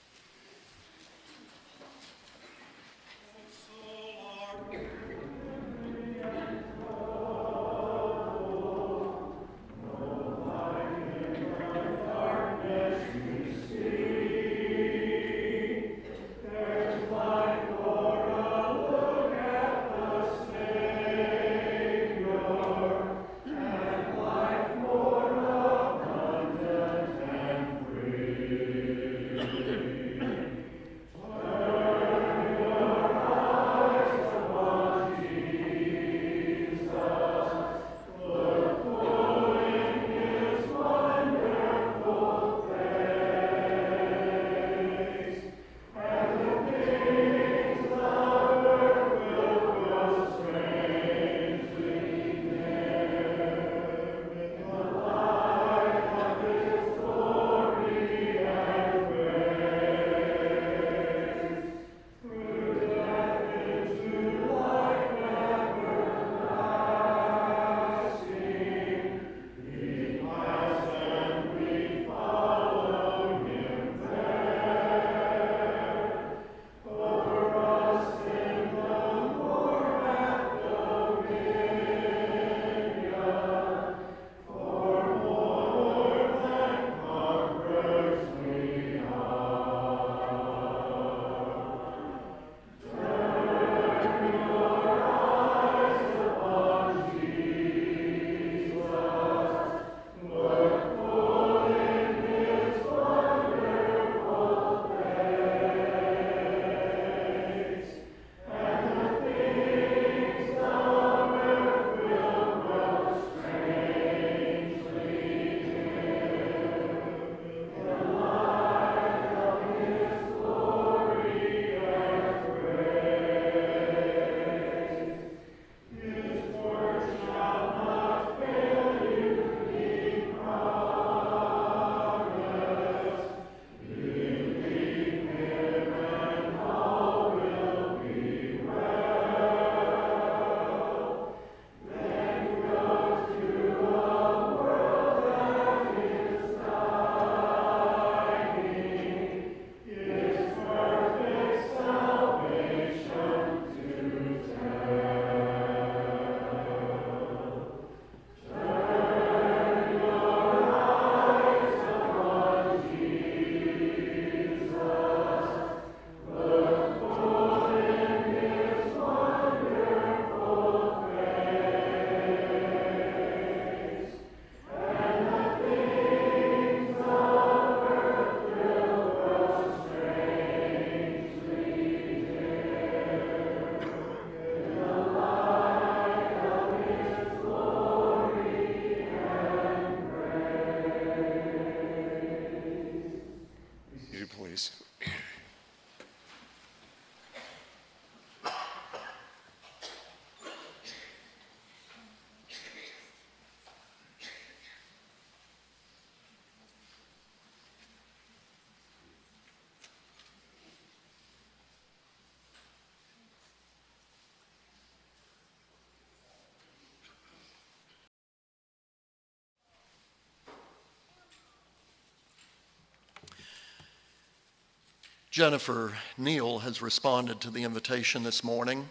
Jennifer Neal has responded to the invitation this morning.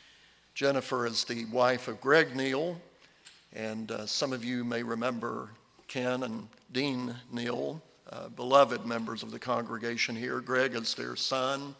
Jennifer is the wife of Greg Neal, and some of you may remember Ken and Dean Neal, beloved members of the congregation here. Greg is their son.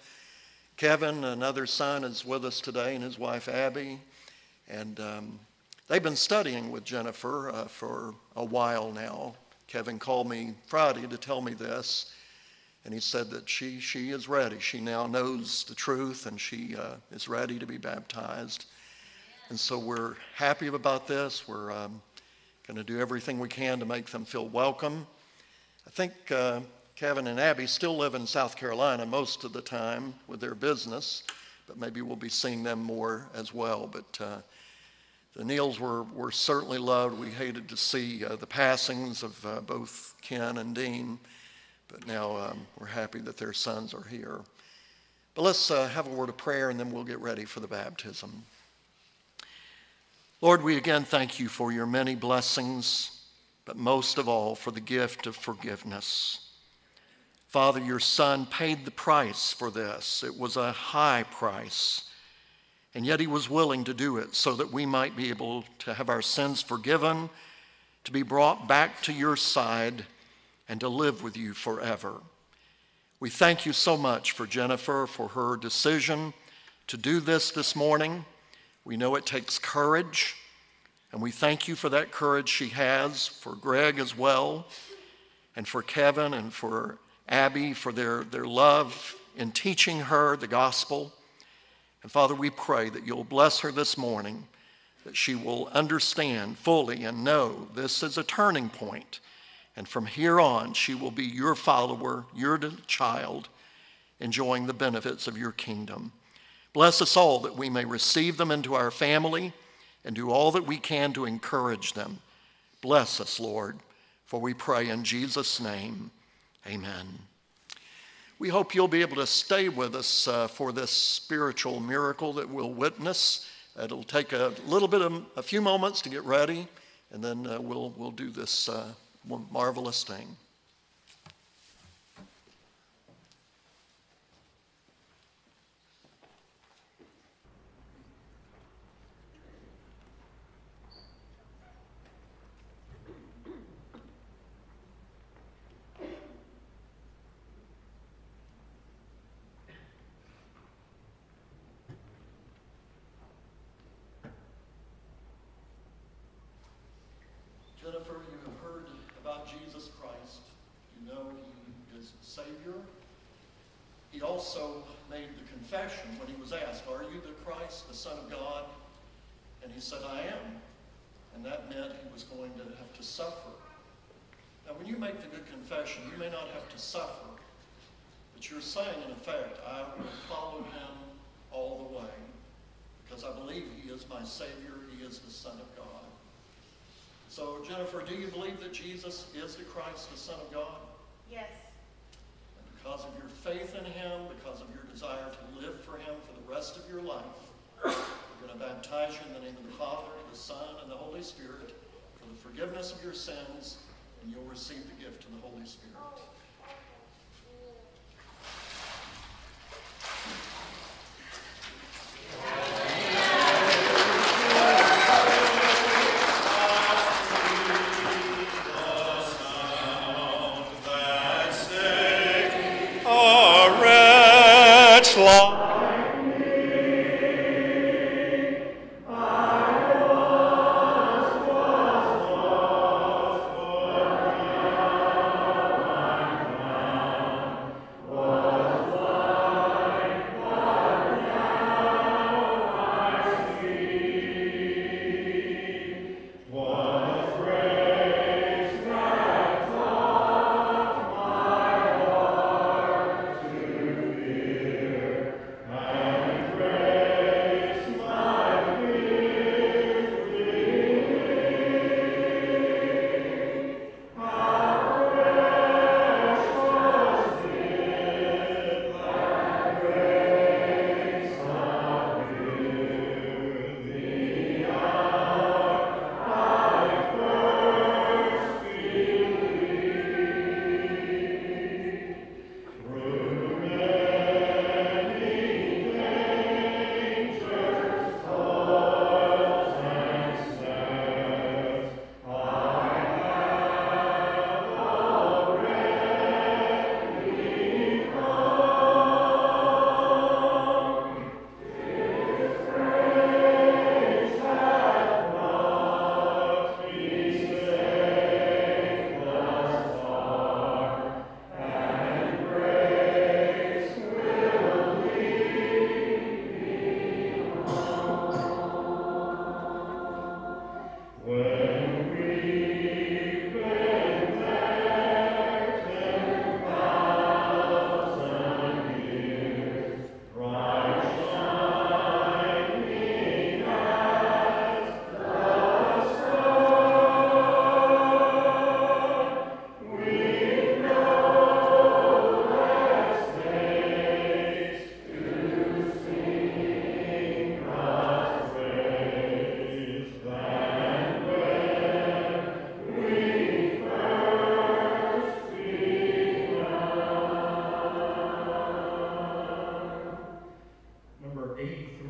Kevin, another son, is with us today, and his wife Abby. And they've been studying with Jennifer for a while now. Kevin called me Friday to tell me this. And he said that she is ready. She now knows the truth, and she is ready to be baptized. And so we're happy about this. We're going to do everything we can to make them feel welcome. I think Kevin and Abby still live in South Carolina most of the time with their business, but maybe we'll be seeing them more as well. But the Neals were certainly loved. We hated to see the passings of both Ken and Dean. But now we're happy that their sons are here. But let's have a word of prayer, and then we'll get ready for the baptism. Lord, we again thank you for your many blessings, but most of all for the gift of forgiveness. Father, your Son paid the price for this. It was a high price, and yet he was willing to do it so that we might be able to have our sins forgiven, to be brought back to your side, and to live with you forever. We thank you so much for Jennifer, for her decision to do this morning. We know it takes courage, and we thank you for that courage she has, for Greg as well, and for Kevin and for Abby, for their love in teaching her the gospel. And Father, we pray that you'll bless her this morning, that she will understand fully and know this is a turning point. And from here on, she will be your follower, your child, enjoying the benefits of your kingdom. Bless us all that we may receive them into our family and do all that we can to encourage them. Bless us, Lord, for we pray in Jesus' name. Amen. We hope you'll be able to stay with us for this spiritual miracle that we'll witness. It'll take a few moments to get ready, and then we'll do this marvelous thing. Jennifer, you have heard about Jesus Christ. You know he is Savior. He also made the confession when he was asked, "Are you the Christ, the Son of God?" And he said, "I am." And that meant he was going to have to suffer. Now, when you make the good confession, you may not have to suffer, but you're saying, in effect, I will follow him all the way because I believe he is my Savior, he is the Son of God. So, Jennifer, do you believe that Jesus is the Christ, the Son of God? Yes. And because of your faith in him, because of your desire to live for him for the rest of your life, we're going to baptize you in the name of the Father, the Son, and the Holy Spirit for the forgiveness of your sins, and you'll receive the gift of the Holy Spirit.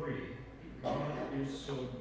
free. God is so good.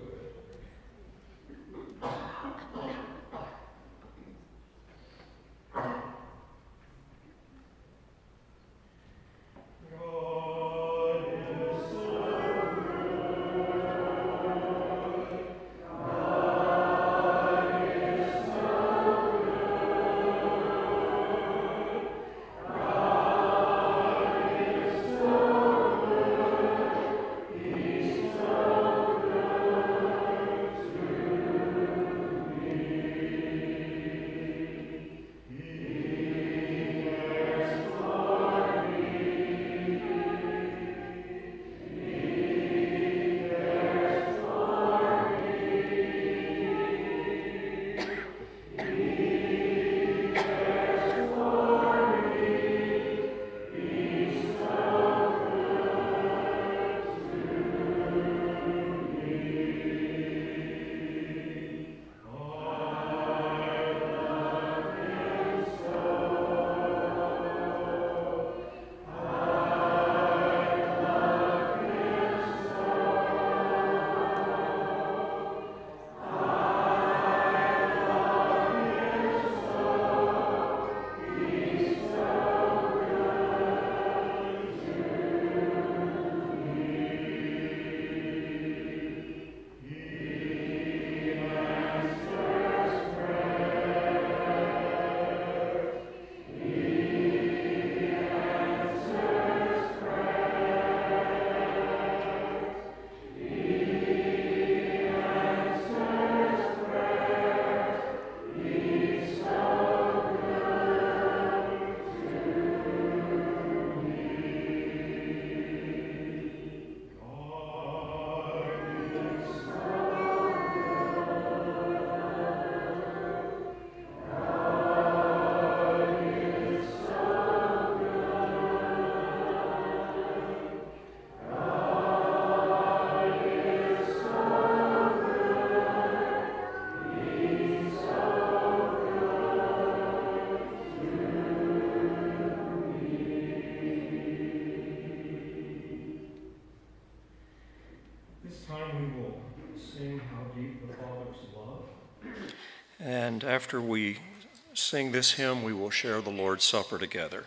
And after we sing this hymn, we will share the Lord's Supper together.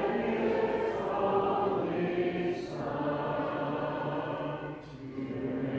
To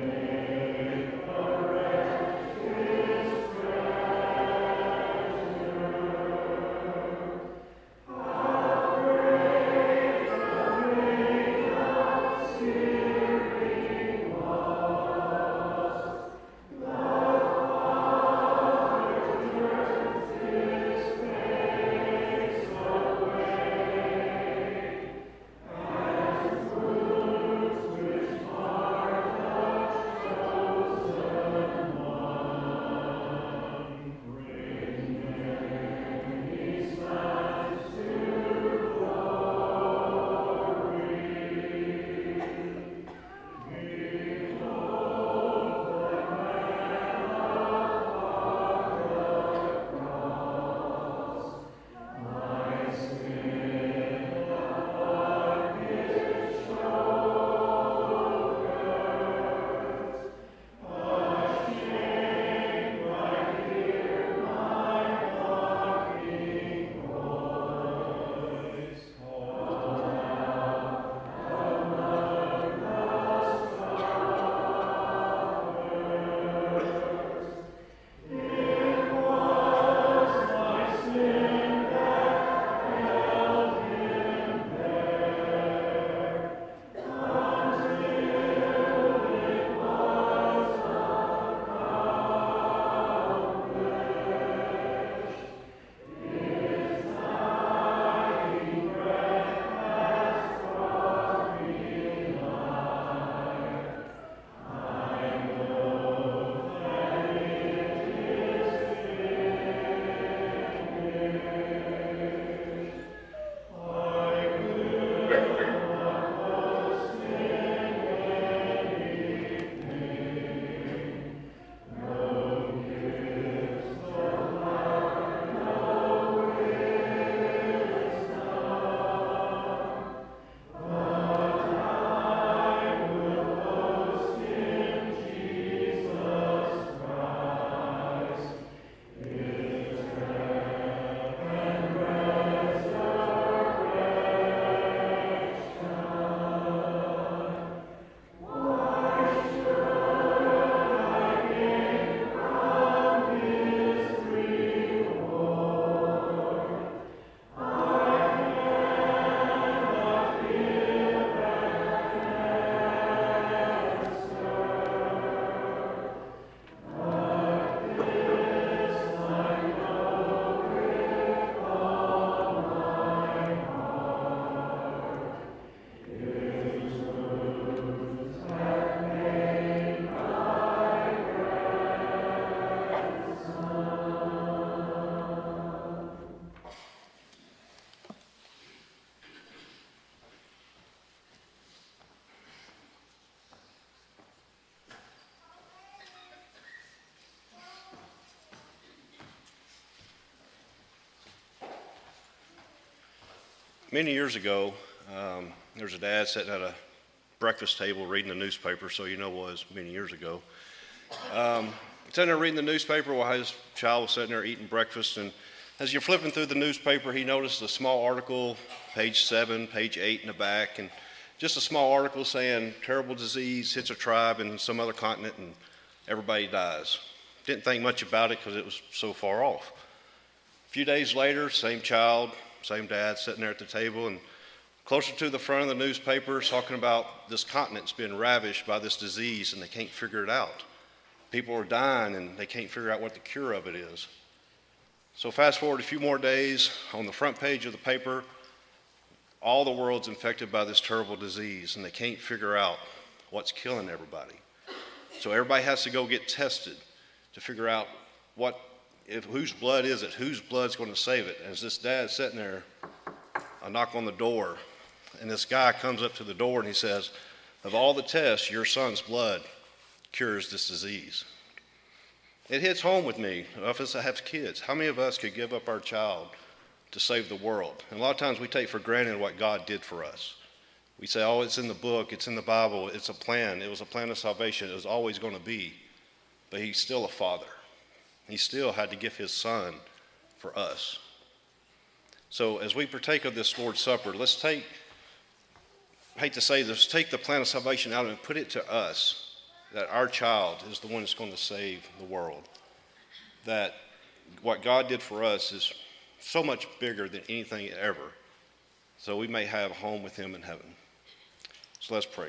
Many years ago, there was a dad sitting at a breakfast table reading the newspaper, so you know it was many years ago. Sitting there reading the newspaper while his child was sitting there eating breakfast, and as you're flipping through the newspaper, he noticed a small article, page 7, page 8 in the back, and just a small article saying terrible disease hits a tribe in some other continent and everybody dies. Didn't think much about it because it was so far off. A few days later, same child, same dad sitting there at the table, and closer to the front of the newspaper talking about this continent's been ravished by this disease and they can't figure it out. People are dying and they can't figure out what the cure of it is. So fast forward a few more days, on the front page of the paper, all the world's infected by this terrible disease and they can't figure out what's killing everybody. So everybody has to go get tested to figure out whose blood is it, whose blood's going to save it. As this dad's sitting there, I knock on the door, and this guy comes up to the door and he says, of all the tests, your son's blood cures this disease. It hits home with me. Of us that have kids, how many of us could give up our child to save the world? And a lot of times we take for granted what God did for us. We say, oh, it's in the book, it's in the Bible, it's a plan. It was a plan of salvation. It was always going to be. But he's still a father. He still had to give his son for us. So as we partake of this Lord's Supper, let's take, I hate to say this, take the plan of salvation out and put it to us, that our child is the one that's going to save the world. That what God did for us is so much bigger than anything ever. So we may have a home with him in heaven. So let's pray.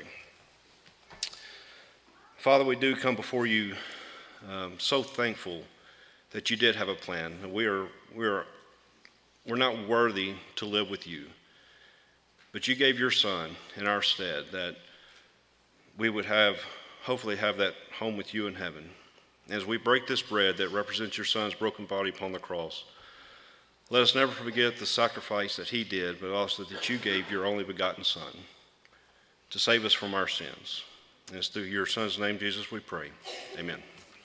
Father, we do come before you so thankful that you did have a plan. We're not worthy to live with you, but you gave your son in our stead that we would hopefully have that home with you in heaven. As we break this bread that represents your son's broken body upon the cross, let us never forget the sacrifice that he did, but also that you gave your only begotten son to save us from our sins. And it's through your son's name, Jesus, we pray. Amen.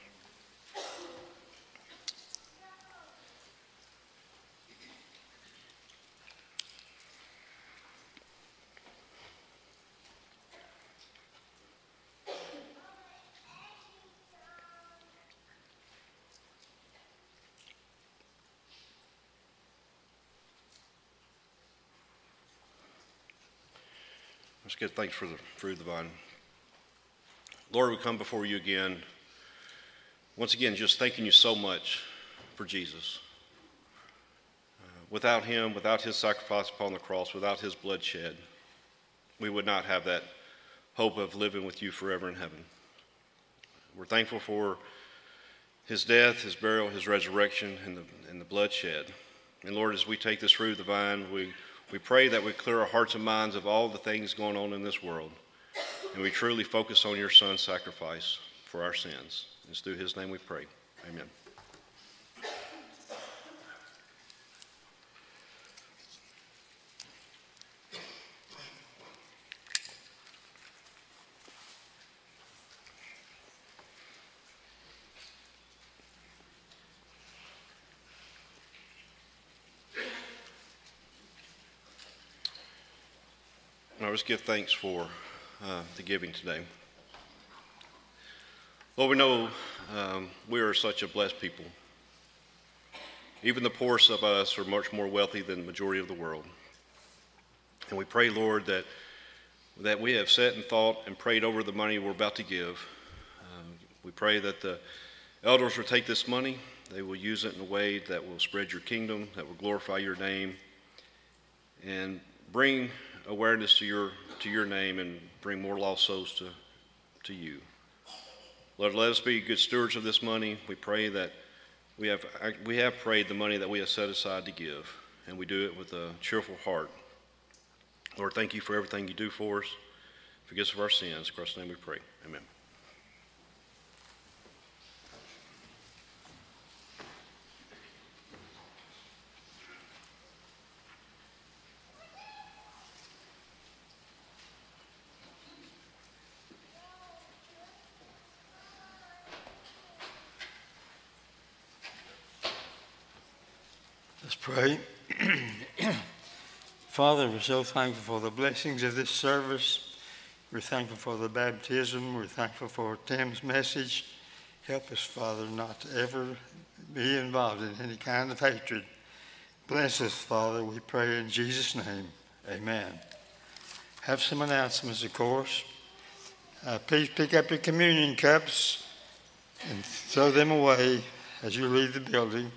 Let's give thanks for the fruit of the vine. Lord, we come before you again, once again, just thanking you so much for Jesus. Without him, without his sacrifice upon the cross, without his blood shed, we would not have that hope of living with you forever in heaven. We're thankful for his death, his burial, his resurrection, and the blood shed. And Lord, as we take this fruit of the vine, we pray that we clear our hearts and minds of all the things going on in this world, and we truly focus on your son's sacrifice for our sins. It's through his name we pray. Amen. And I just give thanks for the giving today. Lord, we know we are such a blessed people. Even the poorest of us are much more wealthy than the majority of the world. And we pray, Lord, that we have sat and thought and prayed over the money we're about to give. We pray that the elders will take this money. They will use it in a way that will spread your kingdom, that will glorify your name, and bring awareness to your name and bring more lost souls to you. Lord, let us be good stewards of this money. We pray that we have prayed the money that we have set aside to give, and we do it with a cheerful heart. Lord, thank you for everything you do for us. Forgive us of our sins. In Christ's name we pray. Amen. Let's pray. Father, we're so thankful for the blessings of this service. We're thankful for the baptism. We're thankful for Tim's message. Help us, Father, not to ever be involved in any kind of hatred. Bless us, Father, we pray in Jesus' name. Amen. Have some announcements, of course. Please pick up your communion cups and throw them away as you leave the building.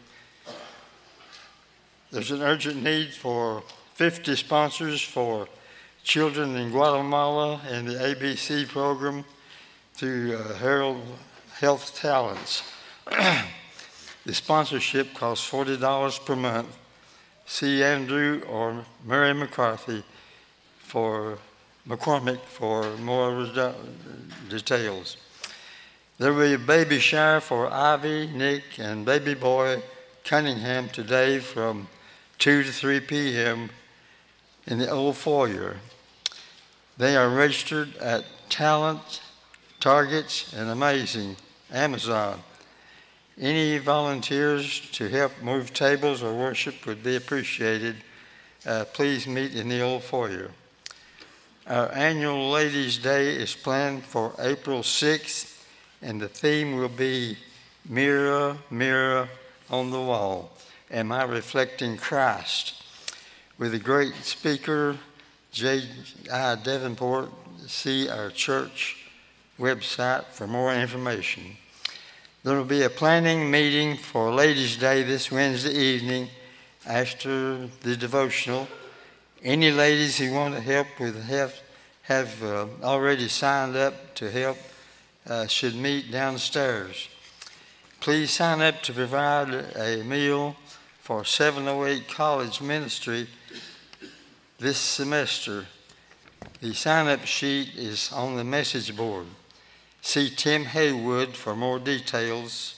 There's an urgent need for 50 sponsors for children in Guatemala and the ABC program through Herald Health Talents. The sponsorship costs $40 per month. See Andrew or Mary McCarthy McCormick for more details. There will be a baby shower for Ivy, Nick, and baby boy Cunningham today from 2 to 3 p.m. in the old foyer. They are registered at Talent, Targets, and Amazon. Any volunteers to help move tables or worship would be appreciated. Please meet in the old foyer. Our annual Ladies' Day is planned for April 6th, and the theme will be Mirror, Mirror on the Wall. Am I reflecting Christ? With a great speaker, J.I. Davenport. See our church website for more information. There will be a planning meeting for Ladies' Day this Wednesday evening after the devotional. Any ladies who want to help have already signed up to help should meet downstairs. Please sign up to provide a meal for 708 College Ministry this semester. The sign-up sheet is on the message board. See Tim Haywood for more details.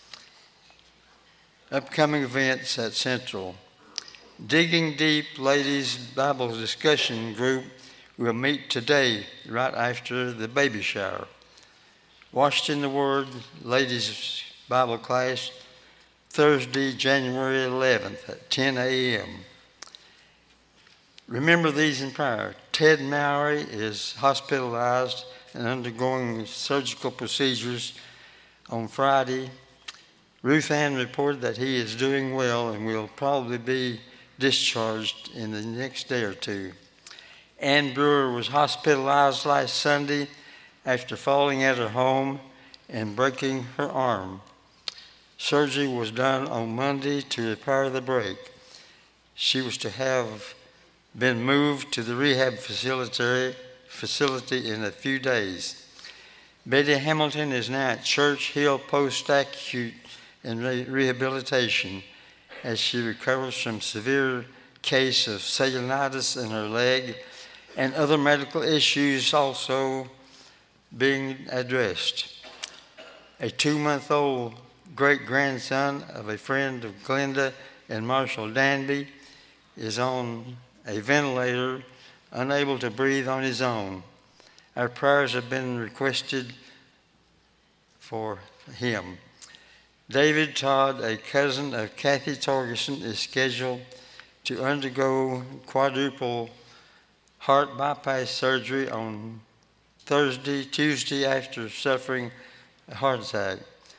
Upcoming events at Central. Digging Deep Ladies Bible Discussion Group will meet today right after the baby shower. Washed in the Word Ladies Bible class Thursday, January 11th at 10 a.m. Remember these in prayer. Ted Mowry is hospitalized and undergoing surgical procedures on Friday. Ruth Ann reported that he is doing well and will probably be discharged in the next day or two. Ann Brewer was hospitalized last Sunday after falling at her home and breaking her arm. Surgery was done on Monday to repair the break. She was to have been moved to the rehab facility in a few days. Betty Hamilton is now at Church Hill Post-Acute and Rehabilitation as she recovers from severe case of cellulitis in her leg and other medical issues also being addressed. A 2-month-old great-grandson of a friend of Glenda and Marshall Danby is on a ventilator, unable to breathe on his own. Our prayers have been requested for him. David Todd, a cousin of Kathy Torgerson, is scheduled to undergo quadruple heart bypass surgery on Tuesday after suffering a heart attack.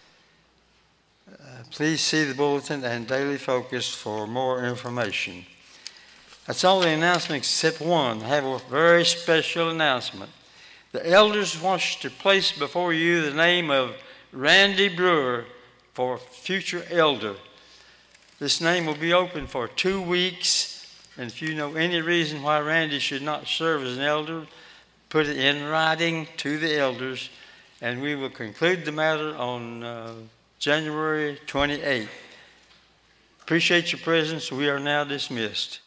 Please see the bulletin and Daily Focus for more information. That's all the announcements except one. I have a very special announcement. The elders want to place before you the name of Randy Brewer for future elder. This name will be open for 2 weeks, and if you know any reason why Randy should not serve as an elder, put it in writing to the elders, and we will conclude the matter on January 28th. Appreciate your presence. We are now dismissed.